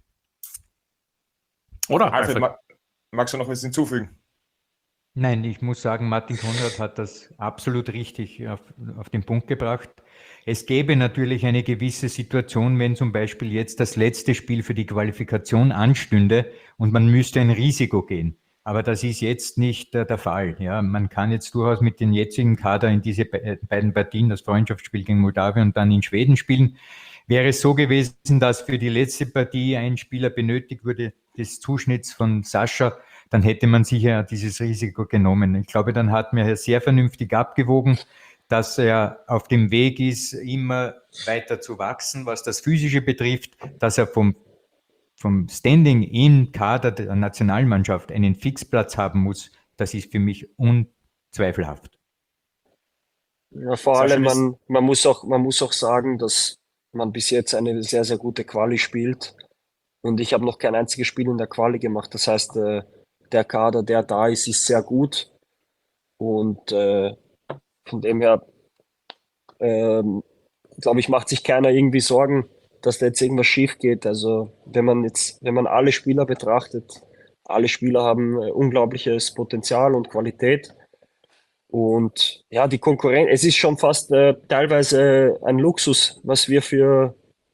Oder? Alfred, ma- magst du noch was hinzufügen? Nein, ich muss sagen, Martin Konrad hat das absolut richtig auf, auf den Punkt gebracht. Es gäbe natürlich eine gewisse Situation, wenn zum Beispiel jetzt das letzte Spiel für die Qualifikation anstünde und man müsste ein Risiko gehen. Aber das ist jetzt nicht äh, der Fall. Ja, man kann jetzt durchaus mit den jetzigen Kader in diese be- beiden Partien, das Freundschaftsspiel gegen Moldawien und dann in Schweden spielen. Wäre es so gewesen, dass für die letzte Partie ein Spieler benötigt wurde, des Zuschnitts von Sascha, dann hätte man sicher dieses Risiko genommen. Ich glaube, dann hat man sehr vernünftig abgewogen, dass er auf dem Weg ist, immer weiter zu wachsen, was das Physische betrifft, dass er vom, vom Standing im Kader der Nationalmannschaft einen Fixplatz haben muss. Das ist für mich unzweifelhaft. Ja, vor allem, man, man, muss auch, man muss auch sagen, dass man bis jetzt eine sehr, sehr gute Quali spielt. Und ich habe noch kein einziges Spiel in der Quali gemacht. Das heißt, äh, der Kader, der da ist, ist sehr gut. Und äh, von dem her, ähm, glaube ich, macht sich keiner irgendwie Sorgen, dass da jetzt irgendwas schief geht. Also wenn man jetzt, wenn man alle Spieler betrachtet, alle Spieler haben äh, unglaubliches Potenzial und Qualität. Und ja, die Konkurrenz, es ist schon fast äh, teilweise ein Luxus, was wir für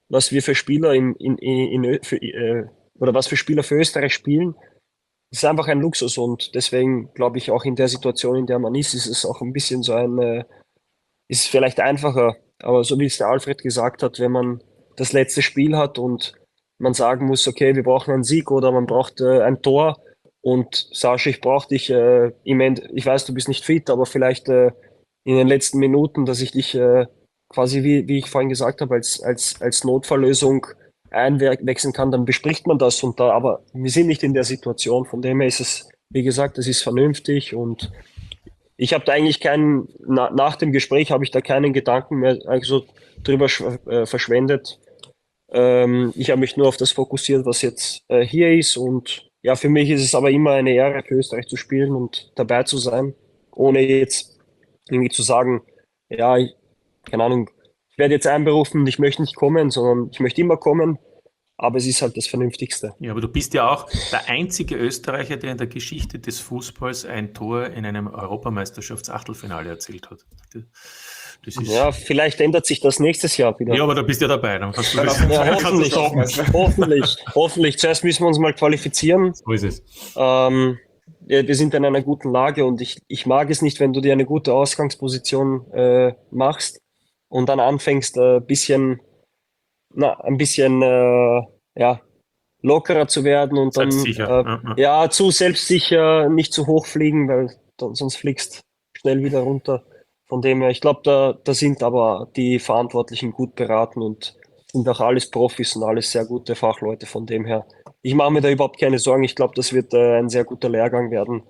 was wir für Spieler in, in, in, in für, äh, oder was für Spieler für Österreich spielen, ist einfach ein Luxus und deswegen glaube ich auch in der Situation, in der man ist, ist es auch ein bisschen so ein, äh, ist es vielleicht einfacher. Aber so wie es der Alfred gesagt hat, wenn man das letzte Spiel hat und man sagen muss, okay, wir brauchen einen Sieg oder man braucht äh, ein Tor und Sascha, ich brauche dich äh, im End, ich weiß, du bist nicht fit, aber vielleicht äh, in den letzten Minuten, dass ich dich äh, quasi, wie, wie ich vorhin gesagt habe, als, als, als Notfalllösung einwechseln kann, dann bespricht man das und da, aber wir sind nicht in der Situation, von dem her ist es, wie gesagt, es ist vernünftig und ich habe da eigentlich keinen, na, nach dem Gespräch habe ich da keinen Gedanken mehr also drüber äh, verschwendet. Ähm, ich habe mich nur auf das fokussiert, was jetzt äh, hier ist und ja, für mich ist es aber immer eine Ehre, für Österreich zu spielen und dabei zu sein, ohne jetzt irgendwie zu sagen, ja, ich, keine Ahnung, ich werde jetzt einberufen, ich möchte nicht kommen, sondern ich möchte immer kommen, aber es ist halt das Vernünftigste. Ja, aber du bist ja auch der einzige Österreicher, der in der Geschichte des Fußballs ein Tor in einem Europameisterschafts-Achtelfinale erzielt hat. Das ist Ja, vielleicht ändert sich das nächstes Jahr wieder. ja, aber da bist du ja dabei. Dann kannst du das, Ja, kannst du hoffentlich, das hoffentlich, hoffentlich. Zuerst müssen wir uns mal qualifizieren. So ist es. Ähm, ja, wir sind in einer guten Lage und ich, ich mag es nicht, wenn du dir eine gute Ausgangsposition äh, machst und dann anfängst, ein äh, bisschen, na, ein bisschen, äh, ja, lockerer zu werden und dann, Selbstsicher. äh, Ja, ja. ja, zu selbstsicher, nicht zu hoch fliegen, weil dann, sonst fliegst schnell wieder runter. Von dem her, ich glaube, da, da sind aber die Verantwortlichen gut beraten und sind auch alles Profis und alles sehr gute Fachleute. Von dem her, ich mache mir da überhaupt keine Sorgen. Ich glaube, das wird äh, ein sehr guter Lehrgang werden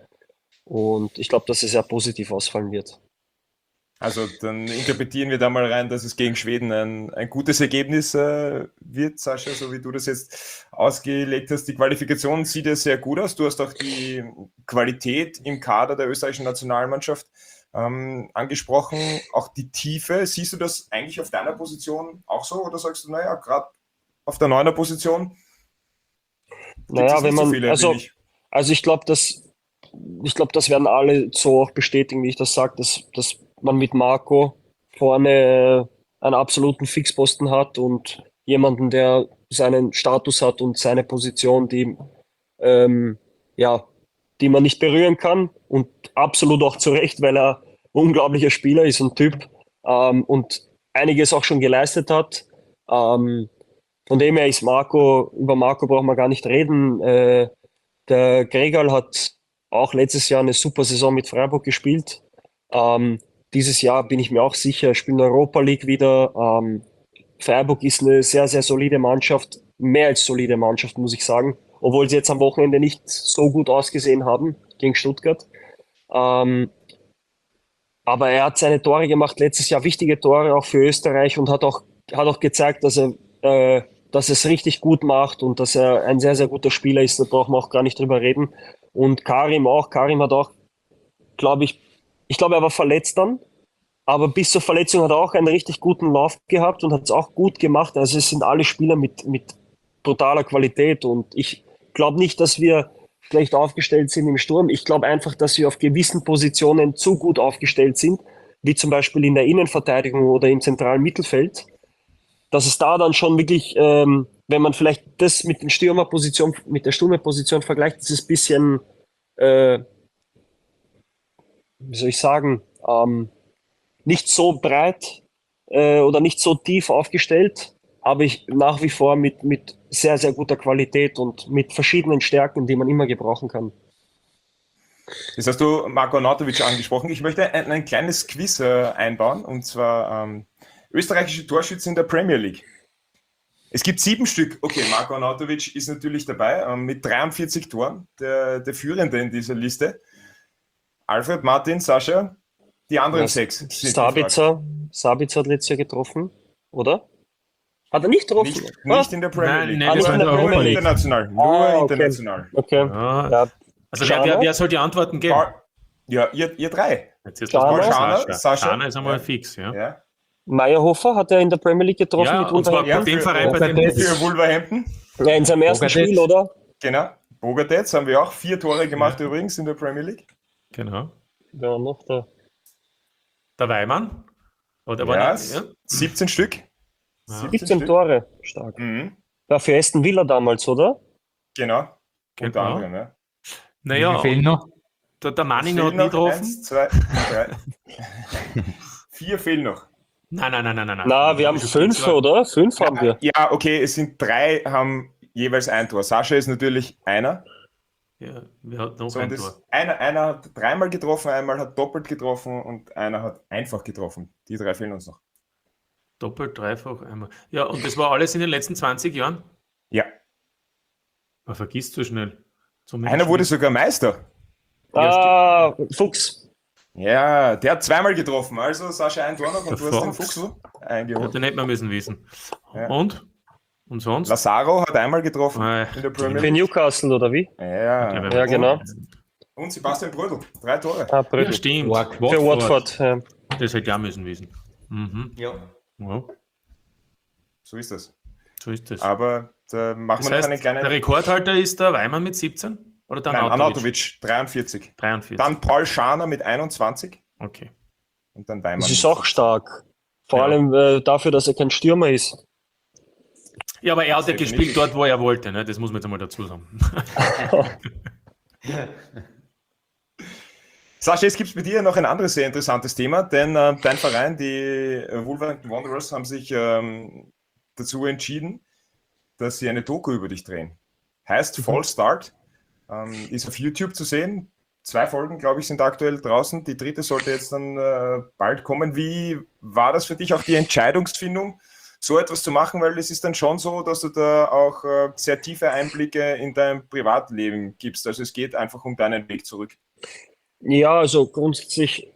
und ich glaube, dass es sehr positiv ausfallen wird. Also dann interpretieren wir da mal rein, dass es gegen Schweden ein, ein gutes Ergebnis äh, wird, Sascha, so wie du das jetzt ausgelegt hast. Die Qualifikation sieht ja sehr gut aus. Du hast auch die Qualität im Kader der österreichischen Nationalmannschaft ähm, angesprochen, auch die Tiefe. Siehst du das eigentlich auf deiner Position auch so oder sagst du, naja, gerade auf der neuner Position gibt Naja, es wenn nicht so man, viele, also, wie ich. also ich glaube, dass ich glaube, das werden alle so auch bestätigen, wie ich das sage, dass, dass man mit Marco vorne einen absoluten Fixposten hat und jemanden, der seinen Status hat und seine Position, die ähm, ja, die man nicht berühren kann und absolut auch zu Recht, weil er unglaublicher Spieler ist und Typ ähm, und einiges auch schon geleistet hat. Ähm, von dem her ist Marco, über Marco brauchen wir gar nicht reden. Äh, der Gregal hat auch letztes Jahr eine super Saison mit Freiburg gespielt. Ähm, dieses Jahr bin ich mir auch sicher, spielt in der Europa League wieder. Ähm, Freiburg ist eine sehr, sehr solide Mannschaft, mehr als solide Mannschaft, muss ich sagen, obwohl sie jetzt am Wochenende nicht so gut ausgesehen haben gegen Stuttgart. Ähm, aber er hat seine Tore gemacht, letztes Jahr wichtige Tore auch für Österreich und hat auch, hat auch gezeigt, dass er, äh, dass er es richtig gut macht und dass er ein sehr, sehr guter Spieler ist. Da brauchen wir auch gar nicht drüber reden. Und Karim auch. Karim hat auch, glaube ich, ich glaube, er war verletzt dann. Aber bis zur Verletzung hat er auch einen richtig guten Lauf gehabt und hat es auch gut gemacht. Also es sind alle Spieler mit, mit brutaler Qualität. Und ich glaube nicht, dass wir schlecht aufgestellt sind im Sturm. Ich glaube einfach, dass wir auf gewissen Positionen zu gut aufgestellt sind, wie zum Beispiel in der Innenverteidigung oder im zentralen Mittelfeld. Dass es da dann schon wirklich, ähm, wenn man vielleicht das mit den Stürmerposition, mit der Stürmerposition vergleicht, ist es ein bisschen, äh, wie soll ich sagen, ähm, nicht so breit äh, oder nicht so tief aufgestellt, aber ich nach wie vor mit, mit sehr, sehr guter Qualität und mit verschiedenen Stärken, die man immer gebrauchen kann. Jetzt hast du Marko Arnautovic angesprochen. Ich möchte ein, ein kleines Quiz äh, einbauen, und zwar ähm, österreichische Torschützen in der Premier League. Es gibt sieben Stück. Okay, Marko Arnautovic ist natürlich dabei, ähm, mit dreiundvierzig Toren, der, der Führende in dieser Liste. Alfred, Martin, Sascha, die anderen Ja, sechs. sind Sabitzer, Sabitzer hat letztes Jahr getroffen, oder? Hat er nicht getroffen? Nicht, Ah, nicht in der Premier Nein, League. nein, das nur, war in der nur Europa League. international. Nur Ah, okay. international. Okay. Ja. Ja. Also wer, wer, wer soll die Antworten geben? Paul, ja, ihr, ihr drei. Jetzt jetzt Schana. mal Schana, Sascha. Sascha. Schana ist einmal Ja. fix, ja. Ja, Meyerhofer hat er in der Premier League getroffen Ja, mit und zwar Wolverhampton. bei dem für- Verein, bei dem du Bogatets. bist. für Wolverhampton. Ja, in seinem ersten Bogatets. Spiel, oder? Genau. Bogatets haben wir auch vier Tore gemacht übrigens in der Premier League. Genau. Ja, noch da. Der Weimann? Oder Ja, war s- ja? siebzehn Stück. siebzehn Tore, stark. Mhm. Ja, für Aston Villa damals, oder? Genau, unter Genau. anderem. Ja. Naja, Wie viel fehlen noch? der, der Es Manning fehlen hat nie noch getroffen. eins, zwei, drei. Vier fehlen noch. Nein, nein, nein, nein, nein. Na, wir haben Schon fünf, zwei. oder? Fünf haben wir. Ja, okay, es sind drei, haben jeweils ein Tor. Sascha ist natürlich einer. Ja, wer hat noch So, ein und Tor? das, einer, einer hat dreimal getroffen, einmal hat doppelt getroffen und einer hat einfach getroffen. Die drei fehlen uns noch. Doppelt, dreifach, einmal. Ja, und das war alles in den letzten zwanzig Jahren? Ja, Man vergisst so schnell. Zumindest einer wurde nicht. sogar Meister. Ah, Fuchs. Ja, der hat zweimal getroffen. Also Sascha ein Tor noch und Der du hast den Fox. Fuchsl Ja, eingeholt. den hätte man müssen wissen. Ja. Und? Und sonst? Lazaro hat einmal getroffen Äh, in der Premier Für League. Newcastle, oder wie? Ja, Ja, Ja, genau. und Sebastian Brödel, drei Tore. Ah, Ja, Brügge. stimmt. Watford. Für Watford. Ja. Das hätte ich auch müssen wissen. Mhm. Ja. Ja, So ist das. so ist das. Aber da machen Das wir noch heißt, einen kleinen... der Rekordhalter ist der Weimann mit siebzehn? Oder der Nein, Anatovic? Anatovic, dreiundvierzig. dreiundvierzig. Dann Paul Scharner mit einundzwanzig Okay. und dann Weimann. Das ist mit auch stark. Vor Ja. allem äh, dafür, dass er kein Stürmer ist. Ja, aber er hat ja Definitiv. gespielt dort, wo er wollte. Ne? Das muss man jetzt einmal dazu sagen. Sascha, es gibt bei dir noch ein anderes sehr interessantes Thema, denn äh, dein Verein, die äh, Wolverhampton Wanderers, haben sich ähm, dazu entschieden, dass sie eine Doku über dich drehen. Heißt Fall Start, ähm, ist auf YouTube zu sehen. Zwei Folgen, glaube ich, sind aktuell draußen. Die dritte sollte jetzt dann äh, bald kommen. Wie war das für dich, auch die Entscheidungsfindung, so etwas zu machen? Weil es ist dann schon so, dass du da auch äh, sehr tiefe Einblicke in dein Privatleben gibst. Also es geht einfach um deinen Weg zurück. Ja, also grundsätzlich,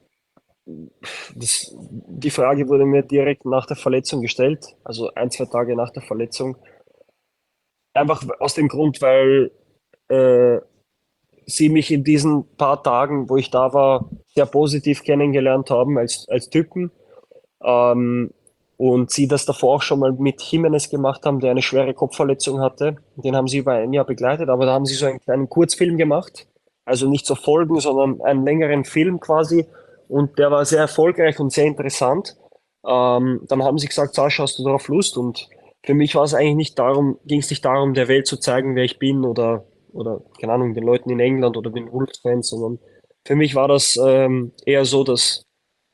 das, die Frage wurde mir direkt nach der Verletzung gestellt, also ein, zwei Tage nach der Verletzung. Einfach aus dem Grund, weil äh, sie mich in diesen paar Tagen, wo ich da war, sehr positiv kennengelernt haben als, als Typen. Ähm, und sie das davor auch schon mal mit Jimenez gemacht haben, der eine schwere Kopfverletzung hatte. Den haben sie über ein Jahr begleitet, aber da haben sie so einen kleinen Kurzfilm gemacht. Also nicht so Folgen, sondern einen längeren Film quasi. Und der war sehr erfolgreich und sehr interessant. Ähm, dann haben sie gesagt, Sascha, hast du darauf Lust? Und für mich war es eigentlich nicht darum, ging es nicht darum, der Welt zu zeigen, wer ich bin oder, oder keine Ahnung, den Leuten in England oder den Wolves-Fans, sondern für mich war das ähm, eher so, dass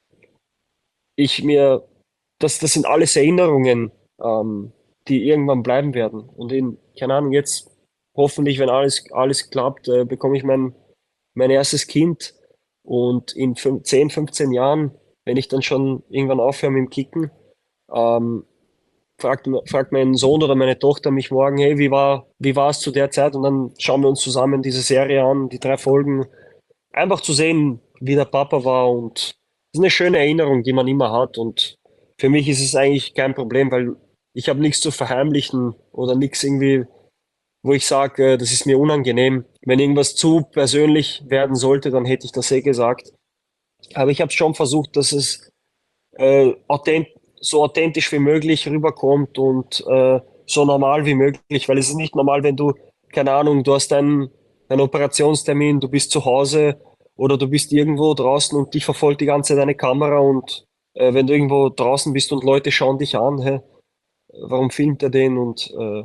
ich mir, das, das sind alles Erinnerungen, ähm, die irgendwann bleiben werden. Und in, keine Ahnung, jetzt hoffentlich, wenn alles, alles klappt, äh, bekomme ich mein, mein erstes Kind. Und in fünf, zehn, fünfzehn Jahren, wenn ich dann schon irgendwann aufhöre mit dem Kicken, ähm, fragt, fragt mein Sohn oder meine Tochter mich morgen, hey, wie war, wie war es zu der Zeit? Und dann schauen wir uns zusammen diese Serie an, die drei Folgen. Einfach zu sehen, wie der Papa war. Und das ist eine schöne Erinnerung, die man immer hat. Und für mich ist es eigentlich kein Problem, weil ich habe nichts zu verheimlichen oder nichts irgendwie, wo ich sage, das ist mir unangenehm. Wenn irgendwas zu persönlich werden sollte, dann hätte ich das eh gesagt. Aber ich habe schon versucht, dass es äh, authent so authentisch wie möglich rüberkommt und äh, so normal wie möglich, weil es ist nicht normal, wenn du, keine Ahnung, du hast einen, einen Operationstermin, du bist zu Hause oder du bist irgendwo draußen und dich verfolgt die ganze Zeit eine Kamera und äh, wenn du irgendwo draußen bist und Leute schauen dich an, hä, warum filmt er den? Und äh,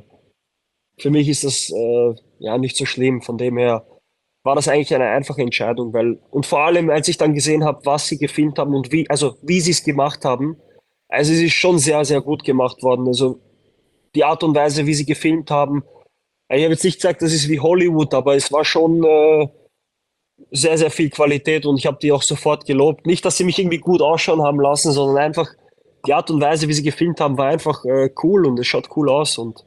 für mich ist das äh, ja nicht so schlimm. Von dem her war das eigentlich eine einfache Entscheidung, weil und vor allem, als ich dann gesehen habe, was sie gefilmt haben und wie, also wie sie es gemacht haben, also es ist schon sehr, sehr gut gemacht worden. Also die Art und Weise, wie sie gefilmt haben. Ich habe jetzt nicht gesagt, das ist wie Hollywood, aber es war schon äh, sehr, sehr viel Qualität und ich habe die auch sofort gelobt. Nicht, dass sie mich irgendwie gut ausschauen haben lassen, sondern einfach die Art und Weise, wie sie gefilmt haben, war einfach äh, cool und es schaut cool aus und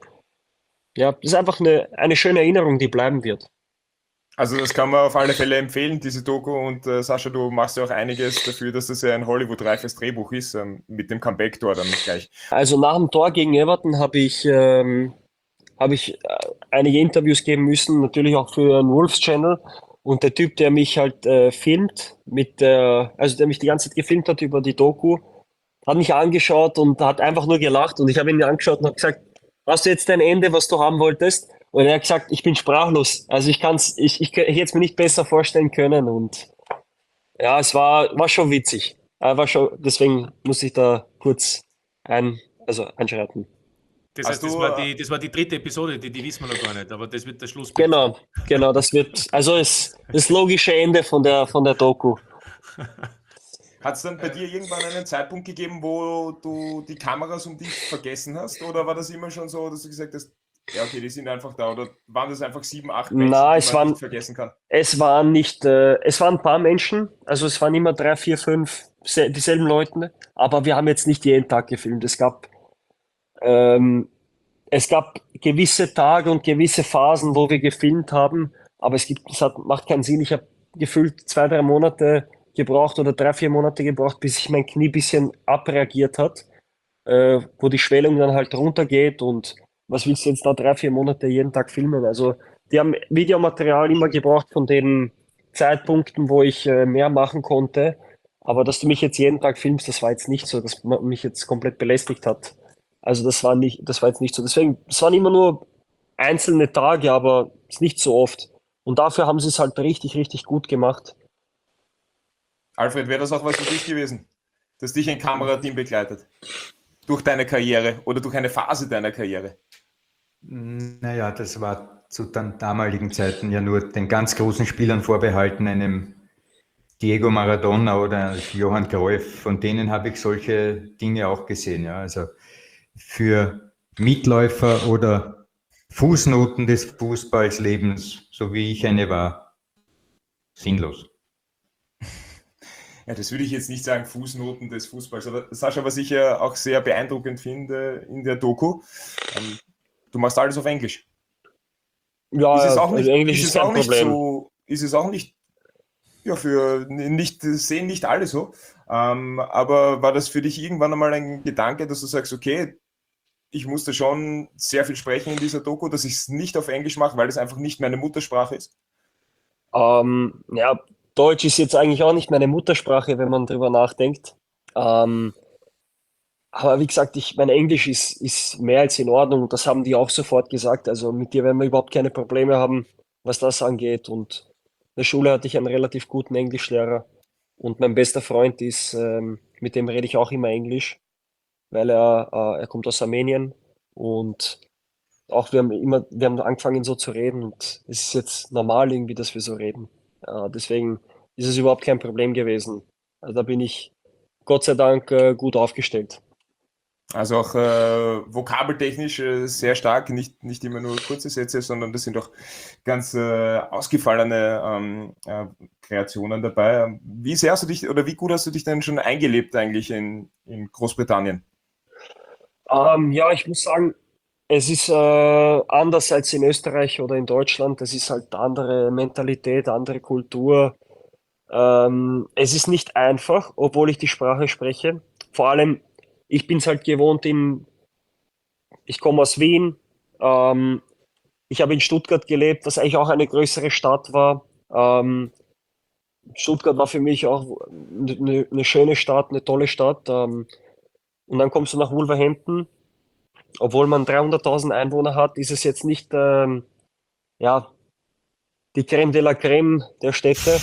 ja, das ist einfach eine, eine schöne Erinnerung, die bleiben wird. Also das kann man auf alle Fälle empfehlen, diese Doku. Und äh, Sascha, du machst ja auch einiges dafür, dass das ja ein Hollywood-reifes Drehbuch ist, ähm, mit dem Comeback-Tor dann gleich. Also nach dem Tor gegen Everton habe ich, ähm, hab ich äh, einige Interviews geben müssen, natürlich auch für den Wolves Channel. Und der Typ, der mich halt äh, filmt, mit der, also der mich die ganze Zeit gefilmt hat über die Doku, hat mich angeschaut und hat einfach nur gelacht. Und ich habe ihn angeschaut und habe gesagt, hast du jetzt dein Ende, was du haben wolltest? Und er hat gesagt, ich bin sprachlos. Also ich kann's, ich, ich, ich hätte es mir nicht besser vorstellen können. Und ja, es war, war schon witzig. Äh, war schon, deswegen muss ich da kurz ein, Also einschreiten. Das Hast heißt, das du, war, äh, die, das war die dritte Episode, die, die wissen wir noch gar nicht, aber das wird der Schluss. Genau, genau, das wird, also es, das logische Ende von der, von der Doku. Hat es dann bei dir irgendwann einen Zeitpunkt gegeben, wo du die Kameras um dich vergessen hast? Oder war das immer schon so, dass du gesagt hast, ja, okay, die sind einfach da? Oder waren das einfach sieben, acht Menschen, Na, die es man waren, nicht vergessen kann? es waren nicht, äh, es waren ein paar Menschen, also es waren immer drei, vier, fünf se- dieselben Leute, aber wir haben jetzt nicht jeden Tag gefilmt. Es gab, ähm, es gab gewisse Tage und gewisse Phasen, wo wir gefilmt haben, aber es gibt, es hat, macht keinen Sinn. Ich habe gefühlt zwei, drei Monate gebraucht oder drei, vier Monate gebraucht, bis sich mein Knie ein bisschen abreagiert hat, äh, wo die Schwellung dann halt runtergeht und was willst du jetzt da drei, vier Monate jeden Tag filmen? Also die haben Videomaterial immer gebraucht von den Zeitpunkten, wo ich äh, mehr machen konnte. Aber dass du mich jetzt jeden Tag filmst, das war jetzt nicht so, dass man mich jetzt komplett belästigt hat. Also das war nicht, das war jetzt nicht so. Deswegen, es waren immer nur einzelne Tage, aber es ist nicht so oft. Und dafür haben sie es halt richtig, richtig gut gemacht. Alfred, wäre das auch was für dich gewesen, dass dich ein Kamerateam begleitet? Durch deine Karriere oder durch eine Phase deiner Karriere? Naja, das war zu den damaligen Zeiten ja nur den ganz großen Spielern vorbehalten, einem Diego Maradona oder Johann Cruyff. Von denen habe ich solche Dinge auch gesehen. Ja. Also für Mitläufer oder Fußnoten des Fußballslebens, so wie ich eine war, sinnlos. Ja, das würde ich jetzt nicht sagen, Fußnoten des Fußballs. Aber Sascha, was ich ja auch sehr beeindruckend finde in der Doku, ähm, du machst alles auf Englisch. Ja, Ist es ja, auch nicht, also Englisch ist ist es kein auch nicht Problem. so, ist es auch nicht, ja, für nicht, sehen nicht alle so. Ähm, aber war das für dich irgendwann einmal ein Gedanke, dass du sagst, okay, ich musste schon sehr viel sprechen in dieser Doku, dass ich es nicht auf Englisch mache, weil es einfach nicht meine Muttersprache ist? Ähm, ja, Deutsch ist jetzt eigentlich auch nicht meine Muttersprache, wenn man drüber nachdenkt. Ähm, aber wie gesagt, ich, mein Englisch ist, ist mehr als in Ordnung. Das haben die auch sofort gesagt. Also mit dir werden wir überhaupt keine Probleme haben, was das angeht. Und in der Schule hatte ich einen relativ guten Englischlehrer. Und mein bester Freund ist, ähm, mit dem rede ich auch immer Englisch, weil er, äh, er kommt aus Armenien. Und auch wir haben immer, wir haben angefangen so zu reden und es ist jetzt normal irgendwie, dass wir so reden. Äh, deswegen ist es überhaupt kein Problem gewesen. Also da bin ich Gott sei Dank äh, gut aufgestellt. Also auch äh, vokabeltechnisch äh, sehr stark, nicht, nicht immer nur kurze Sätze, sondern das sind auch ganz äh, ausgefallene ähm, äh, Kreationen dabei. Wie sehr hast du dich oder wie gut hast du dich denn schon eingelebt eigentlich in, in Großbritannien? Ähm, ja, ich muss sagen, es ist äh, anders als in Österreich oder in Deutschland. Es ist halt andere Mentalität, andere Kultur. Ähm, es ist nicht einfach, obwohl ich die Sprache spreche. Vor allem, ich bin es halt gewohnt in, ich komme aus Wien. Ähm, ich habe in Stuttgart gelebt, was eigentlich auch eine größere Stadt war. Ähm, Stuttgart war für mich auch eine, eine schöne Stadt, eine tolle Stadt. Ähm, und dann kommst du nach Wolverhampton. Obwohl man dreihunderttausend Einwohner hat, ist es jetzt nicht ähm, ja, die Creme de la Creme der Städte.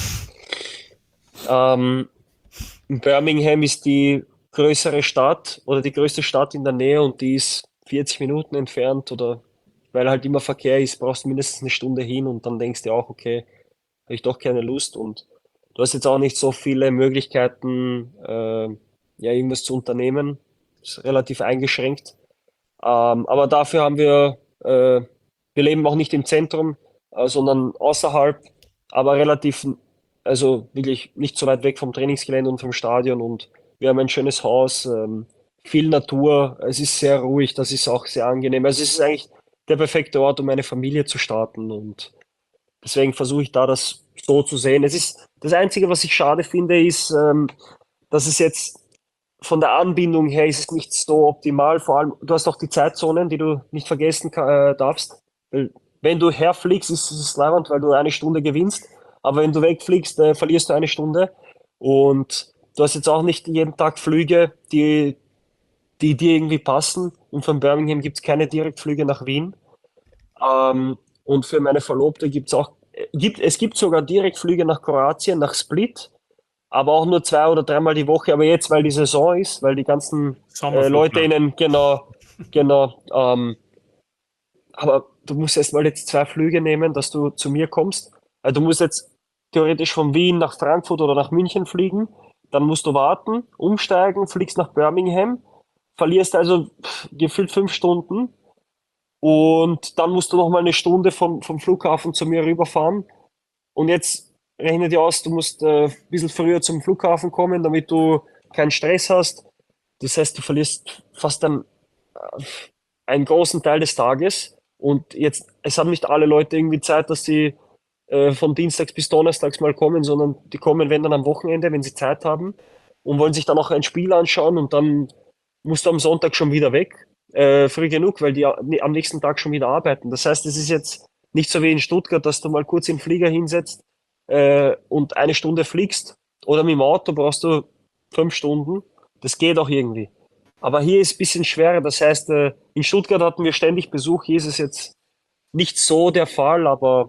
Ähm, Birmingham ist die größere Stadt oder die größte Stadt in der Nähe und die ist vierzig Minuten entfernt oder weil halt immer Verkehr ist, brauchst du mindestens eine Stunde hin und dann denkst du auch, okay, habe ich doch keine Lust und du hast jetzt auch nicht so viele Möglichkeiten, äh, ja, irgendwas zu unternehmen. Ist relativ eingeschränkt. Ähm, aber dafür haben wir, äh, wir leben auch nicht im Zentrum, äh, sondern außerhalb, aber relativ, also wirklich nicht so weit weg vom Trainingsgelände und vom Stadion und wir haben ein schönes Haus, ähm, viel Natur, es ist sehr ruhig, das ist auch sehr angenehm. Also es ist eigentlich der perfekte Ort, um eine Familie zu starten und deswegen versuche ich da das so zu sehen. Es ist das Einzige, was ich schade finde, ist, ähm, dass es jetzt von der Anbindung her ist es nicht so optimal. Vor allem, du hast auch die Zeitzonen, die du nicht vergessen äh, darfst. Weil, wenn du herfliegst, ist es leibend, weil du eine Stunde gewinnst. Aber wenn du wegfliegst, äh, verlierst du eine Stunde. Und du hast jetzt auch nicht jeden Tag Flüge, die, die dir irgendwie passen. Und von Birmingham gibt es keine Direktflüge nach Wien. Ähm, und für meine Verlobte gibt es auch, äh, gibt, es gibt sogar Direktflüge nach Kroatien, nach Split. aber auch nur zwei oder dreimal die Woche. Aber jetzt, weil die Saison ist, weil die ganzen äh, Leute ihnen, genau, genau, ähm, aber du musst erst mal jetzt zwei Flüge nehmen, dass du zu mir kommst. Also du musst jetzt theoretisch von Wien nach Frankfurt oder nach München fliegen, dann musst du warten, umsteigen, fliegst nach Birmingham, verlierst also pff, gefühlt fünf Stunden und dann musst du noch mal eine Stunde vom, vom Flughafen zu mir rüberfahren. Und jetzt rechne dir aus, du musst äh, ein bisschen früher zum Flughafen kommen, damit du keinen Stress hast. Das heißt, du verlierst fast einen, äh, einen großen Teil des Tages. Und jetzt, es haben nicht alle Leute irgendwie Zeit, dass sie äh, von Dienstags bis Donnerstags mal kommen, sondern die kommen, wenn dann am Wochenende, wenn sie Zeit haben und wollen sich dann auch ein Spiel anschauen und dann musst du am Sonntag schon wieder weg, äh, früh genug, weil die am nächsten Tag schon wieder arbeiten. Das heißt, es ist jetzt nicht so wie in Stuttgart, dass du mal kurz im Flieger hinsetzt äh, und eine Stunde fliegst oder mit dem Auto brauchst du fünf Stunden. Das geht auch irgendwie. Aber hier ist es ein bisschen schwerer. Das heißt, äh, in Stuttgart hatten wir ständig Besuch. Hier ist es jetzt nicht so der Fall, aber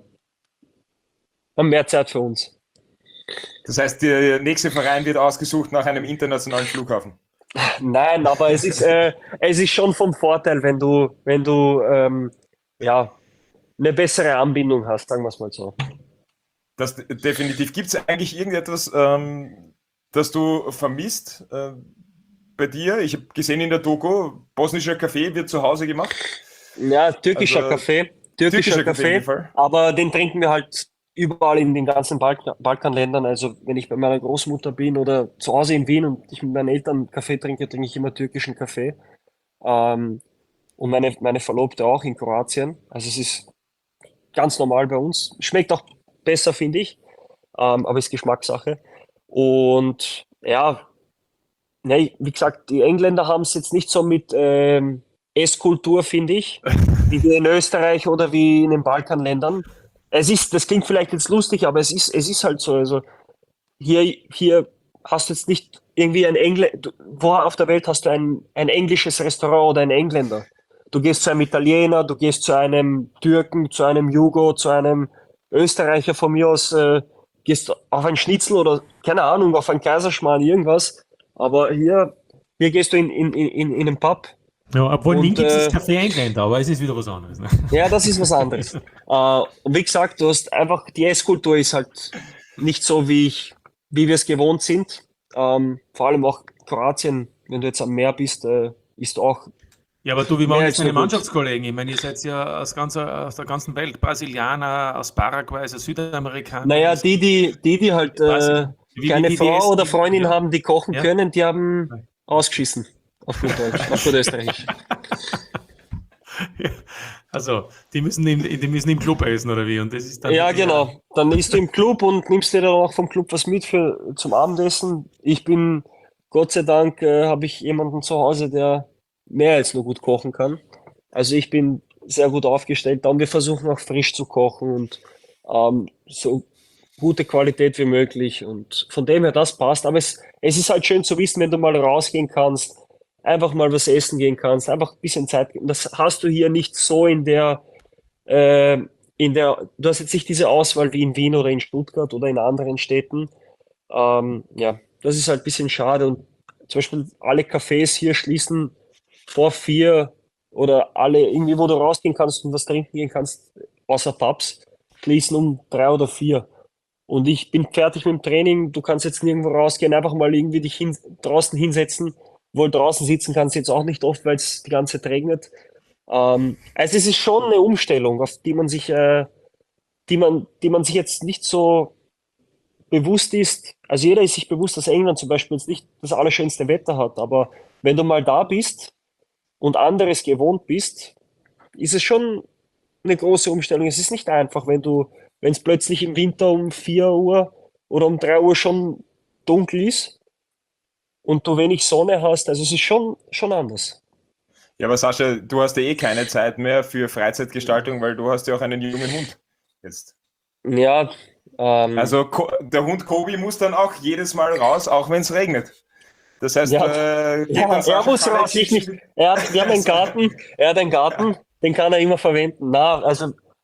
wir haben mehr Zeit für uns. Das heißt, der nächste Verein wird ausgesucht nach einem internationalen Flughafen. Nein, aber es ist, äh, es ist schon vom Vorteil, wenn du, wenn du ähm, ja, eine bessere Anbindung hast, sagen wir es mal so. Das definitiv. Gibt es eigentlich irgendetwas, ähm, das du vermisst äh, bei dir? Ich habe gesehen in der Doku, bosnischer Kaffee wird zu Hause gemacht. Ja, türkischer Also, Kaffee. Türkischer, türkischer Kaffee, Kaffee, aber den trinken wir halt überall in den ganzen Balkan Balkanländern. Also wenn ich bei meiner Großmutter bin oder zu Hause in Wien und ich mit meinen Eltern Kaffee trinke, trinke ich immer türkischen Kaffee. Ähm, und meine, meine Verlobte auch in Kroatien. Also es ist ganz normal bei uns. Schmeckt auch besser, finde ich. Ähm, aber ist Geschmackssache. Und ja, ne, wie gesagt, die Engländer haben es jetzt nicht so mit ähm, Esskultur, finde ich, wie wir in Österreich oder wie in den Balkanländern. Es ist, das klingt vielleicht jetzt lustig, aber es ist, es ist halt so. Also hier, hier hast du jetzt nicht irgendwie ein Engländer, wo auf der Welt hast du ein, ein englisches Restaurant oder einen Engländer? Du gehst zu einem Italiener, du gehst zu einem Türken, zu einem Jugo, zu einem Österreicher von mir aus, äh, gehst auf ein Schnitzel oder, keine Ahnung, auf ein Kaiserschmarrn, irgendwas. Aber hier, hier gehst du in, in, in, in einen Pub. Ja, obwohl in Wien gibt es äh, das Café Engländer, aber es ist wieder was anderes. Ne? Ja, das ist was anderes. äh, und wie gesagt, du hast einfach, die Esskultur ist halt nicht so, wie ich, wie wir es gewohnt sind. Ähm, vor allem auch Kroatien, wenn du jetzt am Meer bist, äh, ist auch. Ja, aber du, wie mehr machen als jetzt deine nur gut. Mannschaftskollegen? Ich meine, ihr seid ja aus, ganzer, aus der ganzen Welt, Brasilianer, aus Paraguay, also Südamerikaner. Naja, die, die, die, die halt äh, Wie- keine wie die Frau essen, oder Freundin ja. haben, die kochen Ja. können, die haben ausgeschissen. Auf gut Deutsch, auf gut Österreichisch. Ja, also, die müssen, im, die müssen im Club essen, oder wie? Und das ist dann Ja, genau. Dann isst du im Club und nimmst dir dann auch vom Club was mit für zum Abendessen. Ich bin, Gott sei Dank, äh, habe ich jemanden zu Hause, der mehr als nur gut kochen kann. Also ich bin sehr gut aufgestellt da und wir versuchen auch frisch zu kochen und ähm, so gute Qualität wie möglich. Und von dem her, das passt. Aber es, es ist halt schön zu wissen, wenn du mal rausgehen kannst, einfach mal was essen gehen kannst, einfach ein bisschen Zeit. Das hast du hier nicht so in der äh, in der, du hast jetzt nicht diese Auswahl wie in Wien oder in Stuttgart oder in anderen Städten. Ähm, ja, das ist halt ein bisschen schade. Und zum Beispiel alle Cafés hier schließen vor vier oder alle irgendwie, wo du rausgehen kannst und was trinken gehen kannst, außer Pubs, schließen um drei oder vier. Und ich bin fertig mit dem Training, du kannst jetzt nirgendwo rausgehen, einfach mal irgendwie dich hin, draußen hinsetzen. Wohl draußen sitzen kannst du jetzt auch nicht oft, weil es die ganze Zeit regnet. Ähm, also es ist schon eine Umstellung, auf die man sich, äh, die man, die man sich jetzt nicht so bewusst ist. Also jeder ist sich bewusst, dass England zum Beispiel jetzt nicht das allerschönste Wetter hat, aber wenn du mal da bist und anderes gewohnt bist, ist es schon eine große Umstellung. Es ist nicht einfach, wenn du, wenn es plötzlich im Winter um vier Uhr oder um drei Uhr schon dunkel ist und du wenig Sonne hast. Also es ist schon, schon anders. Ja, aber Sascha, du hast ja eh keine Zeit mehr für Freizeitgestaltung, weil du hast ja auch einen jungen Hund jetzt. Ja, ähm, Also Ko- der Hund Kobi muss dann auch jedes Mal raus, auch wenn es regnet. Das heißt, Ja. äh, geht ja, dann er Sascha muss raus, Kalajdzic- ich nicht. Er hat, wir haben einen Garten, er hat einen Garten, den kann er immer verwenden. Na, also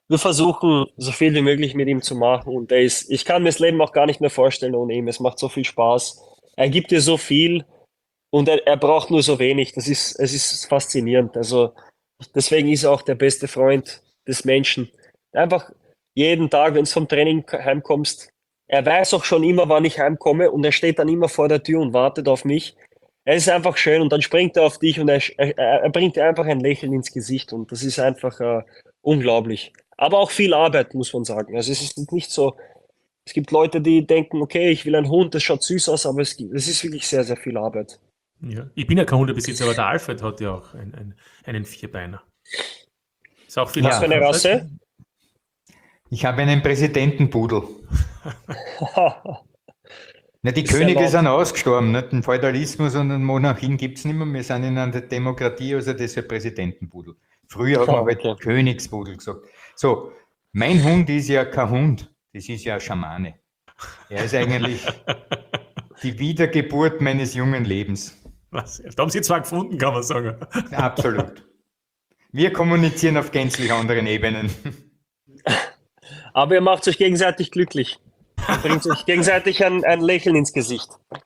wir versuchen, so viel wie möglich mit ihm zu machen. Und er ist, ich kann mir das Leben auch gar nicht mehr vorstellen ohne ihn. Es macht so viel Spaß. Er gibt dir so viel und er, er braucht nur so wenig. Das ist, es ist faszinierend. Also deswegen ist er auch der beste Freund des Menschen. Einfach jeden Tag, wenn du vom Training heimkommst, er weiß auch schon immer, wann ich heimkomme und er steht dann immer vor der Tür und wartet auf mich. Er ist einfach schön und dann springt er auf dich und er, er, er bringt dir einfach ein Lächeln ins Gesicht und das ist einfach äh, unglaublich. Aber auch viel Arbeit, muss man sagen. Also es ist nicht so, es gibt Leute, die denken, okay, ich will einen Hund, das schaut süß aus, aber es, gibt- es ist wirklich sehr, sehr viel Arbeit. Ja. Ich bin ja kein Hundebesitzer, aber der Alfred hat ja auch ein, ein, einen Vierbeiner. Ist auch viel Ja. Was für eine Arbeit. Rasse? Ich habe einen Präsidentenpudel. Na, die Ist sehr Könige laut. sind ausgestorben, nicht? Den Feudalismus und den Monarchien gibt es nicht mehr. Wir sind in einer Demokratie, also das ist ein Präsidentenpudel. Früher hat man Ah, halt okay. Königspudel gesagt. So, mein Hund ist ja kein Hund, das ist ja ein Schamane. Er ist eigentlich die Wiedergeburt meines jungen Lebens. Was? Da haben sie zwar gefunden, kann man sagen. Absolut. Wir kommunizieren auf gänzlich anderen Ebenen. Aber ihr macht euch gegenseitig glücklich. Ihr bringt euch gegenseitig ein, ein Lächeln ins Gesicht.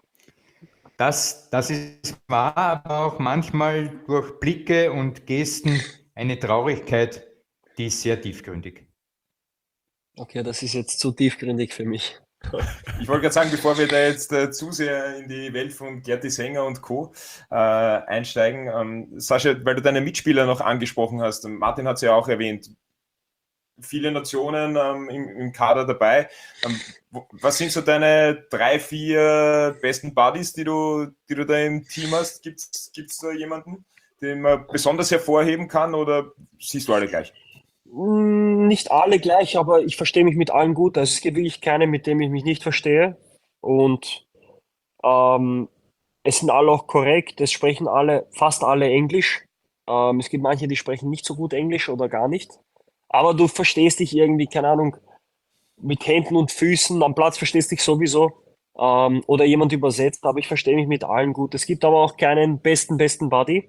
Das, das ist wahr, aber auch manchmal durch Blicke und Gesten eine Traurigkeit, die ist sehr tiefgründig. Okay, das ist jetzt zu tiefgründig für mich. Ich wollte gerade sagen, bevor wir da jetzt äh, zu sehr in die Welt von Gerti Sänger und Co. Äh, einsteigen, ähm, Sascha, weil du deine Mitspieler noch angesprochen hast, Martin hat es ja auch erwähnt, viele Nationen ähm, im, im Kader dabei. Ähm, wo- was sind so deine drei, vier besten Buddies, die du, die du da im Team hast? Gibt es da jemanden, den man besonders hervorheben kann oder siehst du alle gleich? Mm, Nicht alle gleich, aber ich verstehe mich mit allen gut. Also es gibt wirklich keinen, mit dem ich mich nicht verstehe. Und ähm, es sind alle auch korrekt. Es sprechen alle, fast alle Englisch. Ähm, es gibt manche, die sprechen nicht so gut Englisch oder gar nicht. Aber du verstehst dich irgendwie, keine Ahnung, mit Händen und Füßen am Platz verstehst dich sowieso. Ähm, oder jemand übersetzt, aber ich verstehe mich mit allen gut. Es gibt aber auch keinen besten, besten Buddy.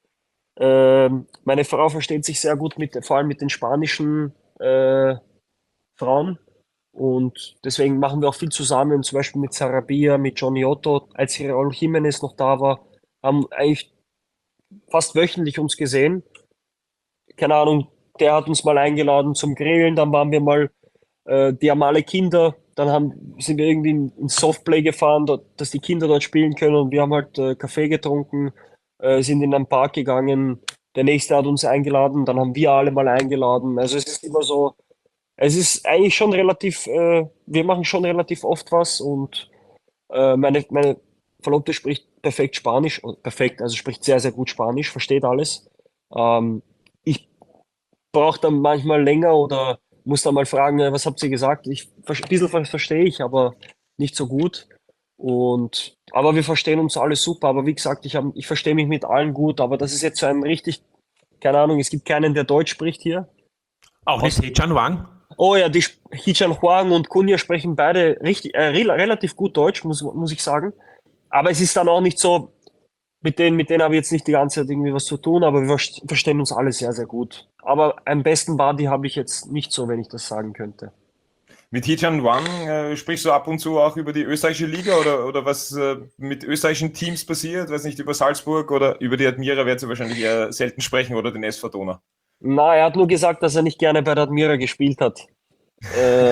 Ähm, meine Frau versteht sich sehr gut mit, vor allem mit den spanischen äh, Frauen. Und deswegen machen wir auch viel zusammen, zum Beispiel mit Sarabia, mit Johnny Otto, als Raúl Jiménez noch da war, haben eigentlich fast wöchentlich uns gesehen. Keine Ahnung, der hat uns mal eingeladen zum Grillen, dann waren wir mal, äh, die haben alle Kinder, dann haben, sind wir irgendwie in- ins Softplay gefahren, dort, dass die Kinder dort spielen können und wir haben halt äh, Kaffee getrunken, äh, sind in einen Park gegangen, der nächste hat uns eingeladen, dann haben wir alle mal eingeladen. Also es ist immer so, es ist eigentlich schon relativ, äh, wir machen schon relativ oft was und äh, meine, meine Verlobte spricht perfekt Spanisch, oh, perfekt, also spricht sehr, sehr gut Spanisch, versteht alles. Ähm, ich brauche dann manchmal länger oder muss dann mal fragen, äh, was habt ihr gesagt? Ich, ver- ein bisschen ver- verstehe ich, aber nicht so gut. Und, aber wir verstehen uns alle super. Aber wie gesagt, ich, hab, ich verstehe mich mit allen gut. Aber das ist jetzt so ein richtig, keine Ahnung, es gibt keinen, der Deutsch spricht hier. Auch nicht Hechan Wang. Oh ja, die Sp- Hichan Huang und Kunja sprechen beide richtig, äh, rel relativ gut Deutsch, muss, muss ich sagen. Aber es ist dann auch nicht so, mit denen, mit denen habe ich jetzt nicht die ganze Zeit irgendwie was zu tun, aber wir verst- verstehen uns alle sehr, sehr gut. Aber einen besten Buddy habe ich jetzt nicht so, wenn ich das sagen könnte. Mit Hichan Wang äh, sprichst du ab und zu auch über die österreichische Liga oder, oder was äh, mit österreichischen Teams passiert? Weiß nicht, über Salzburg oder über die Admira wird sie wahrscheinlich eher selten sprechen oder den S V Donau. Na, er hat nur gesagt, dass er nicht gerne bei der Admira gespielt hat. Äh,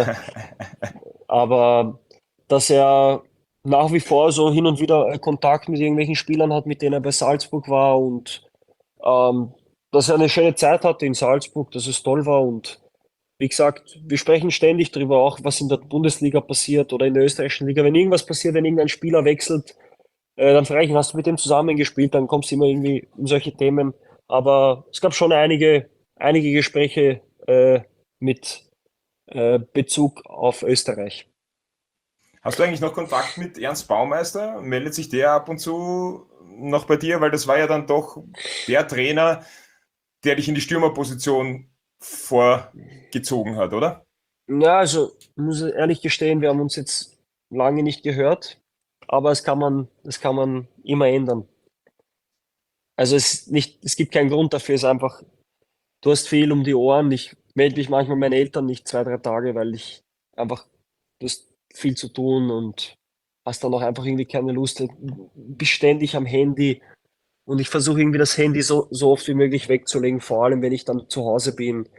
aber dass er nach wie vor so hin und wieder äh, Kontakt mit irgendwelchen Spielern hat, mit denen er bei Salzburg war und ähm, dass er eine schöne Zeit hatte in Salzburg, dass es toll war und wie gesagt, wir sprechen ständig darüber auch, was in der Bundesliga passiert oder in der österreichischen Liga. Wenn irgendwas passiert, wenn irgendein Spieler wechselt, äh, dann frage ich ihn, hast du mit dem zusammengespielt? Dann kommst du immer irgendwie um solche Themen. Aber es gab schon einige, einige Gespräche äh, mit äh, Bezug auf Österreich. Hast du eigentlich noch Kontakt mit Ernst Baumeister? Meldet sich der ab und zu noch bei dir? Weil das war ja dann doch der Trainer, der dich in die Stürmerposition vorgezogen hat, oder? Ja, also muss ich ehrlich gestehen, wir haben uns jetzt lange nicht gehört, aber es kann man, das kann man immer ändern. Also es ist nicht, es gibt keinen Grund dafür, es ist einfach, du hast viel um die Ohren. Ich melde mich manchmal meinen Eltern nicht zwei, drei Tage, weil ich einfach, du hast viel zu tun und hast dann auch einfach irgendwie keine Lust, bist ständig am Handy und ich versuche irgendwie das Handy so, so oft wie möglich wegzulegen, vor allem wenn ich dann zu Hause bin.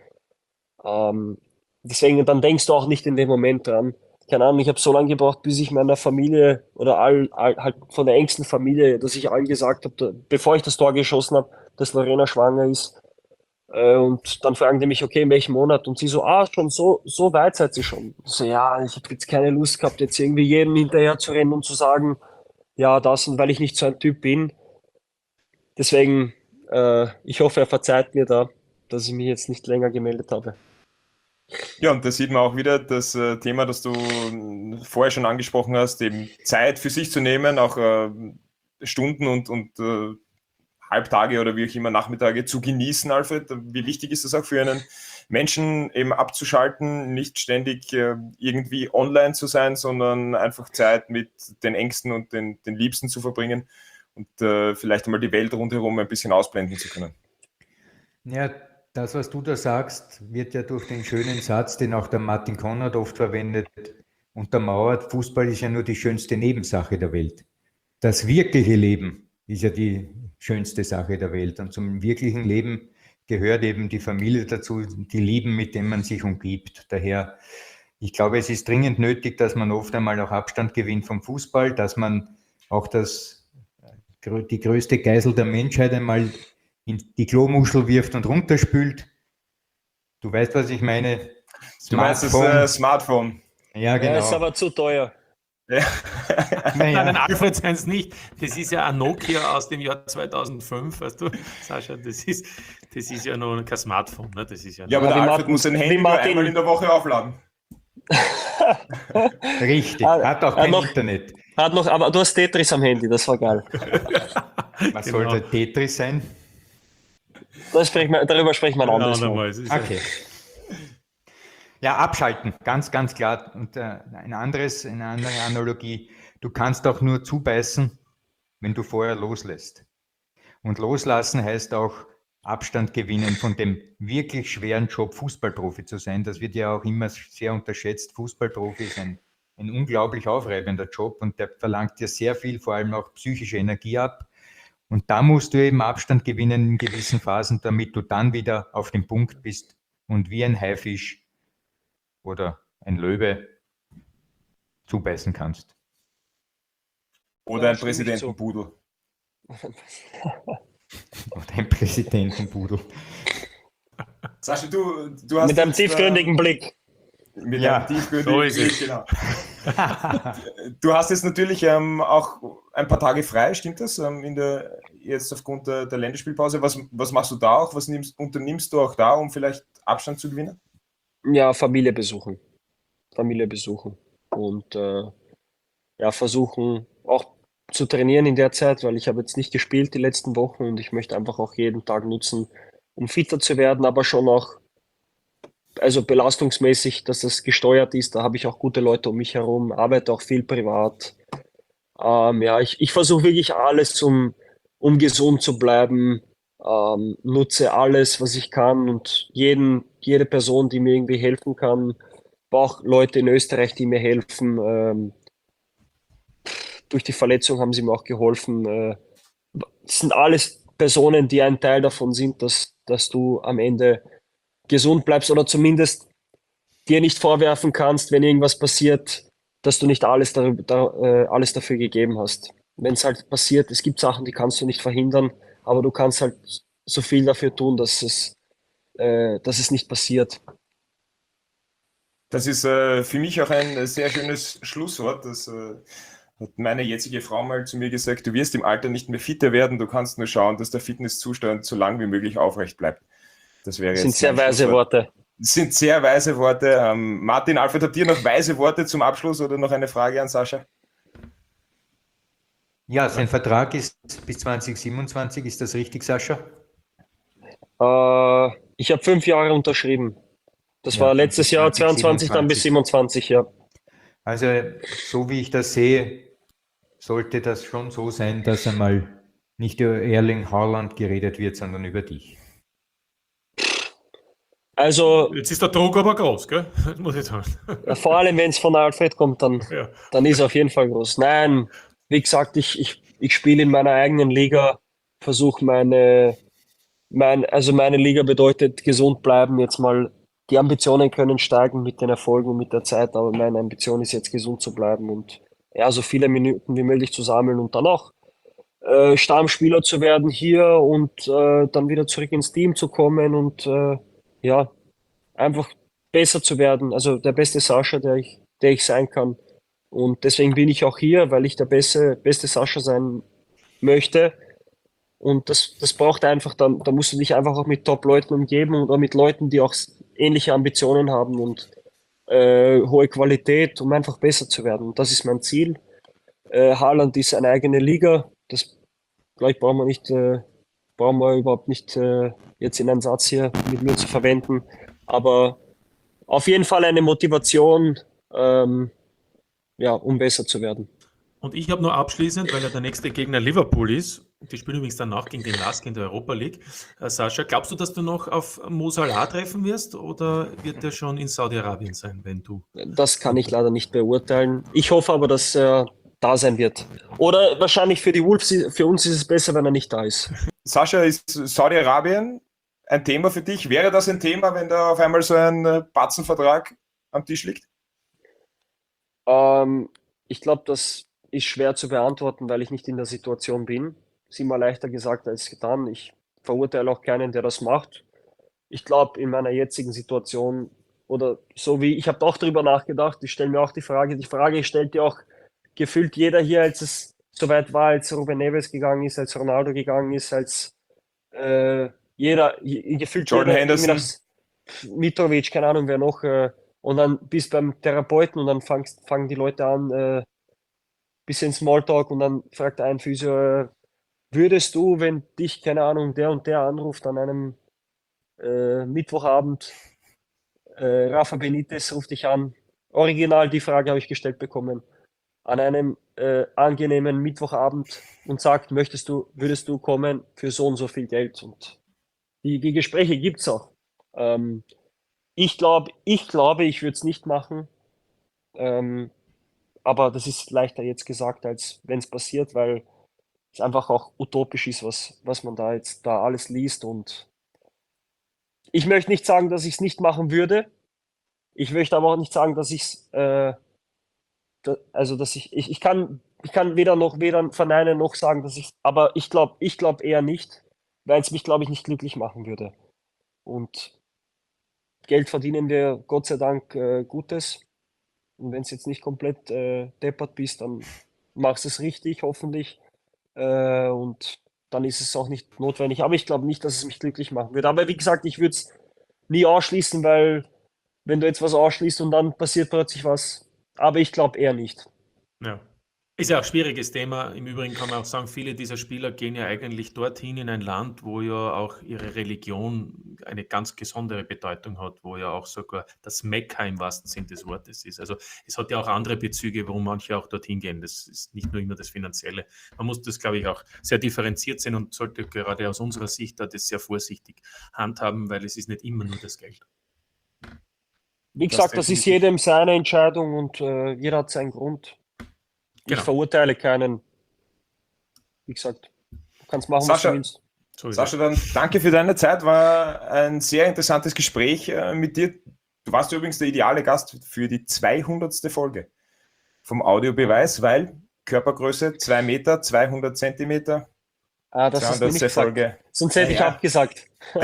Ähm, deswegen, dann denkst du auch nicht in dem Moment dran. Keine Ahnung, ich habe so lange gebraucht, bis ich meiner Familie oder all, all, halt von der engsten Familie, dass ich allen gesagt habe, da, bevor ich das Tor geschossen habe, dass Lorena schwanger ist. Äh, und dann fragen die mich, okay, in welchem Monat? Und sie so, ah, schon so, so weit seid ihr schon. So, ja, ich habe jetzt keine Lust gehabt, jetzt irgendwie jedem hinterher zu rennen und zu sagen, ja, das und weil ich nicht so ein Typ bin. Deswegen, äh, ich hoffe, er verzeiht mir da, dass ich mich jetzt nicht länger gemeldet habe. Ja, und da sieht man auch wieder das äh, Thema, das du äh, vorher schon angesprochen hast, eben Zeit für sich zu nehmen, auch äh, Stunden und, und äh, Halbtage oder wie auch immer Nachmittage zu genießen, Alfred. Wie wichtig ist das auch für einen Menschen, eben abzuschalten, nicht ständig äh, irgendwie online zu sein, sondern einfach Zeit mit den Ängsten und den, den Liebsten zu verbringen und äh, vielleicht einmal die Welt rundherum ein bisschen ausblenden zu können. Ja, das, was du da sagst, wird ja durch den schönen Satz, den auch der Martin Konrad oft verwendet, untermauert: Fußball ist ja nur die schönste Nebensache der Welt. Das wirkliche Leben ist ja die schönste Sache der Welt. Und zum wirklichen Leben gehört eben die Familie dazu, die Lieben, mit denen man sich umgibt. Daher, ich glaube, es ist dringend nötig, dass man oft einmal auch Abstand gewinnt vom Fußball, dass man auch das, die größte Geisel der Menschheit einmal in die Klomuschel wirft und runterspült. Du weißt, was ich meine? Du meinst das äh, Smartphone? Ja, genau. Ja, ist aber zu teuer. Ja. Naja. Nein, Alfred seien es nicht. Das ist ja ein Nokia aus dem Jahr zweitausendfünf, weißt du, Sascha, das ist, das ist ja noch kein Smartphone. Ne? Das ist ja, ja, aber der wie Alfred Martin- muss sein Handy wie nur Martin- einmal in der Woche aufladen. Richtig, Ah, hat auch ah, kein noch- Internet. Hat noch, aber du hast Tetris am Handy, das war geil. Was Genau. soll der Tetris sein? Das sprechen wir, darüber sprechen wir ein Ja, anderes Mal. andermal, es ist ja- Okay. Ja, abschalten, ganz, ganz klar. Und äh, ein anderes, eine andere Analogie: Du kannst auch nur zubeißen, wenn du vorher loslässt. Und loslassen heißt auch Abstand gewinnen von dem wirklich schweren Job, Fußballprofi zu sein. Das wird ja auch immer sehr unterschätzt. Fußballprofi ist ein, ein unglaublich aufreibender Job und der verlangt dir sehr viel, vor allem auch psychische Energie ab. Und da musst du eben Abstand gewinnen in gewissen Phasen, damit du dann wieder auf dem Punkt bist und wie ein Haifisch oder ein Löwe zubeißen kannst. Oder Ja, ein stimme ich zu. Präsidentenpudel. Oder ein Präsidentenpudel. Sascha, du, du hast Mit einem jetzt, tiefgründigen Blick. Äh, mit Ja, einem tiefgründigen so ist Blick, es. genau. Du hast jetzt natürlich ähm, auch ein paar Tage frei, stimmt das? Ähm, in der, jetzt aufgrund der, der Länderspielpause. Was, was machst du da auch? Was nimmst, unternimmst du auch da, um vielleicht Abstand zu gewinnen? Ja, Familie besuchen. Familie besuchen. Und äh, ja, versuchen auch zu trainieren in der Zeit, weil ich habe jetzt nicht gespielt die letzten Wochen und ich möchte einfach auch jeden Tag nutzen, um fitter zu werden, aber schon auch, also belastungsmäßig, dass das gesteuert ist. Da habe ich auch gute Leute um mich herum, arbeite auch viel privat. Ähm, ja, ich, ich versuche wirklich alles, um, um gesund zu bleiben. Ähm, nutze alles, was ich kann und jeden, jede Person, die mir irgendwie helfen kann. Auch Leute in Österreich, die mir helfen. Ähm, durch die Verletzung haben sie mir auch geholfen. Äh, das sind alles Personen, die ein Teil davon sind, dass, dass du am Ende gesund bleibst oder zumindest dir nicht vorwerfen kannst, wenn irgendwas passiert, dass du nicht alles, darüber, da, äh, alles dafür gegeben hast. Wenn es halt passiert, es gibt Sachen, die kannst du nicht verhindern, aber du kannst halt so viel dafür tun, dass es, äh, dass es nicht passiert. Das ist äh, für mich auch ein sehr schönes Schlusswort. Das äh, hat meine jetzige Frau mal zu mir gesagt: Du wirst im Alter nicht mehr fitter werden, du kannst nur schauen, dass der Fitnesszustand so lang wie möglich aufrecht bleibt. Das wäre Das sind jetzt sehr mein weise Schlusswort. Worte. Das sind sehr weise Worte. Ähm, Martin, Alfred, habt ihr noch weise Worte zum Abschluss oder noch eine Frage an Sascha? Ja, sein Vertrag ist bis zwanzig siebenundzwanzig, ist das richtig, Sascha? Äh, ich habe fünf Jahre unterschrieben. Das Ja, war letztes Jahr zwanzig zweiundzwanzig, dann bis siebenundzwanzig, ja. Also, so wie ich das sehe, sollte das schon so sein, dass einmal nicht über Erling Haaland geredet wird, sondern über dich. Also, Jetzt ist der Druck aber groß, gell? Das muss ich sagen. vor allem, wenn es von Alfred kommt, dann, Ja. dann ist es auf jeden Fall groß. Nein, wie gesagt, ich, ich, ich spiele in meiner eigenen Liga, versuche meine, mein, also meine Liga bedeutet gesund bleiben, jetzt mal, die Ambitionen können steigen mit den Erfolgen und mit der Zeit, aber meine Ambition ist jetzt gesund zu bleiben und ja, so viele Minuten wie möglich zu sammeln und dann auch äh, Stammspieler zu werden hier und äh, dann wieder zurück ins Team zu kommen und äh, ja, einfach besser zu werden. Also der beste Sascha, der ich, der ich sein kann. Und deswegen bin ich auch hier, weil ich der beste, beste Sascha sein möchte. Und das, das braucht einfach dann, da musst du dich einfach auch mit Top-Leuten umgeben oder mit Leuten, die auch ähnliche Ambitionen haben und äh, hohe Qualität, um einfach besser zu werden. Und das ist mein Ziel. Äh, Haaland ist eine eigene Liga. Das, glaube ich, brauchen wir nicht, äh, brauchen wir überhaupt nicht äh, jetzt in einen Satz hier mit mir zu verwenden. Aber auf jeden Fall eine Motivation, ähm, ja, um besser zu werden. Und ich habe nur abschließend, weil ja der nächste Gegner Liverpool ist, die spielen übrigens danach gegen den Lask in der Europa League. Äh, Sascha, glaubst du, dass du noch auf Mo Salah treffen wirst oder wird der schon in Saudi-Arabien sein, wenn du? Das kann ich leider nicht beurteilen. Ich hoffe aber, dass er da sein wird. Oder wahrscheinlich für die Wolves, für uns ist es besser, wenn er nicht da ist. Sascha, ist Saudi-Arabien ein Thema für dich? Wäre das ein Thema, wenn da auf einmal so ein Batzenvertrag am Tisch liegt? Ähm, ich glaube, das ist schwer zu beantworten, weil ich nicht in der Situation bin. Ist immer leichter gesagt als getan. Ich verurteile auch keinen, der das macht. Ich glaube, in meiner jetzigen Situation oder so wie, ich habe auch darüber nachgedacht, ich stelle mir auch die Frage, die Frage stellt ja auch gefühlt jeder hier, als es soweit war, als Ruben Neves gegangen ist, als Ronaldo gegangen ist, als äh, jeder, je, gefühlt Jordan jeder, Henderson. nach Mitrovic, keine Ahnung, wer noch, äh, und dann bist beim Therapeuten und dann fangst, fangen die Leute an, äh, bisschen Smalltalk und dann fragt ein Physio, äh, würdest du, wenn dich, keine Ahnung, der und der anruft an einem äh, Mittwochabend, äh, Rafa Benitez ruft dich an, original die Frage habe ich gestellt bekommen, an einem äh, angenehmen Mittwochabend und sagt, möchtest du, würdest du kommen für so und so viel Geld? Und die, die Gespräche gibt es auch. Ähm, ich, glaub, ich glaube, ich würde es nicht machen, ähm, aber das ist leichter jetzt gesagt, als wenn es passiert, weil es einfach auch utopisch ist, was, was man da jetzt da alles liest. Und ich möchte nicht sagen, dass ich es nicht machen würde. Ich möchte aber auch nicht sagen, dass ich es äh, da, also dass ich, ich, ich kann, ich kann weder noch weder verneinen noch sagen, dass ich, aber ich glaube, ich glaube eher nicht, weil es mich, glaube ich, nicht glücklich machen würde. Und Geld verdienen wir Gott sei Dank äh, Gutes. Und wenn es jetzt nicht komplett äh, deppert bist, dann machst du es richtig, hoffentlich. Äh, und dann ist es auch nicht notwendig. Aber ich glaube nicht, dass es mich glücklich machen würde. Aber wie gesagt, ich würde es nie ausschließen, weil wenn du jetzt was ausschließt und dann passiert plötzlich was. Aber ich glaube eher nicht. Ja. Ist ja auch ein schwieriges Thema. Im Übrigen kann man auch sagen, viele dieser Spieler gehen ja eigentlich dorthin in ein Land, wo ja auch ihre Religion eine ganz besondere Bedeutung hat, wo ja auch sogar das Mekka im wahrsten Sinn des Wortes ist. Also es hat ja auch andere Bezüge, warum manche auch dorthin gehen. Das ist nicht nur immer das Finanzielle. Man muss das, glaube ich, auch sehr differenziert sehen und sollte gerade aus unserer Sicht da das sehr vorsichtig handhaben, weil es ist nicht immer nur das Geld. Wie gesagt, das ist jedem seine Entscheidung und äh, jeder hat seinen Grund. Genau. Ich verurteile keinen. Wie gesagt, du kannst machen, Sascha, was du willst. So ist Sascha, es. dann danke für deine Zeit. War ein sehr interessantes Gespräch äh, mit dir. Du warst übrigens der ideale Gast für die zweihundertste Folge vom Audiobeweis, weil Körpergröße zwei Meter, zweihundert Zentimeter. Ah, das hast du nicht gesagt. Folge. Sonst hätte ich Ja. abgesagt.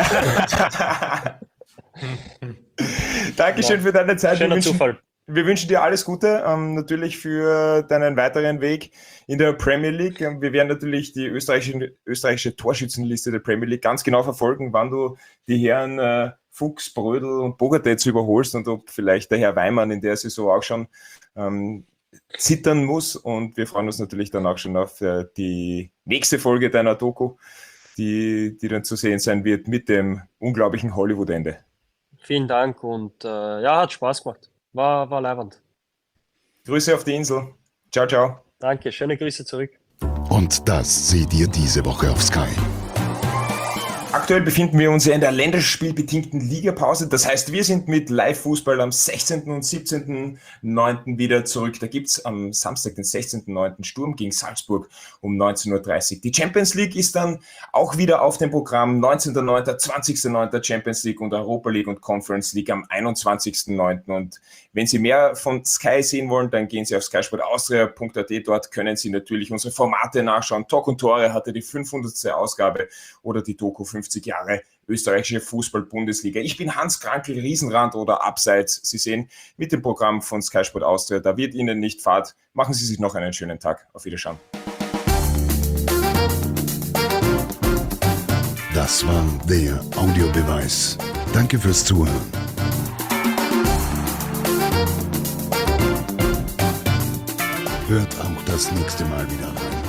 Dankeschön Ja. für deine Zeit. Wir Schöner wünschen, Zufall. wir wünschen dir alles Gute, ähm, natürlich für deinen weiteren Weg in der Premier League. Ähm, Wir werden natürlich die österreichische, österreichische Torschützenliste der Premier League ganz genau verfolgen, wann du die Herren äh, Fuchs, Brödel und Bogatetz überholst und ob vielleicht der Herr Weimann in der Saison auch schon ähm, zittern muss. Und wir freuen uns natürlich dann auch schon auf äh, die nächste Folge deiner Doku, die, die dann zu sehen sein wird mit dem unglaublichen Hollywood-Ende. Vielen Dank und äh, ja, hat Spaß gemacht. War, war leibend. Grüße auf die Insel. Ciao, ciao. Danke, schöne Grüße zurück. Und das seht ihr diese Woche auf Sky. aktuell befinden wir uns ja in der länderspielbedingten Ligapause. Das heißt, wir sind mit Live-Fußball am sechzehnten und siebzehnten neunten wieder zurück. Da gibt es am Samstag, den sechzehnten neunten Sturm gegen Salzburg um neunzehn Uhr dreißig. Die Champions League ist dann auch wieder auf dem Programm. neunzehnten neunten, zwanzigsten neunten Champions League und Europa League und Conference League am einundzwanzigsten neunten Und wenn Sie mehr von Sky sehen wollen, dann gehen Sie auf sky sport austria punkt a t. Dort können Sie natürlich unsere Formate nachschauen. Talk und Tore hatte die fünfhundertste Ausgabe oder die Doku fünfzig Jahre österreichische Fußball-Bundesliga. Ich bin Hans Krankel, Riesenrand oder Abseits. Sie sehen mit dem Programm von Sky Sport Austria, da wird Ihnen nicht fad. Machen Sie sich noch einen schönen Tag. Auf Wiederschauen. Das war der Audiobeweis. Danke fürs Zuhören. Hört auch das nächste Mal wieder rein.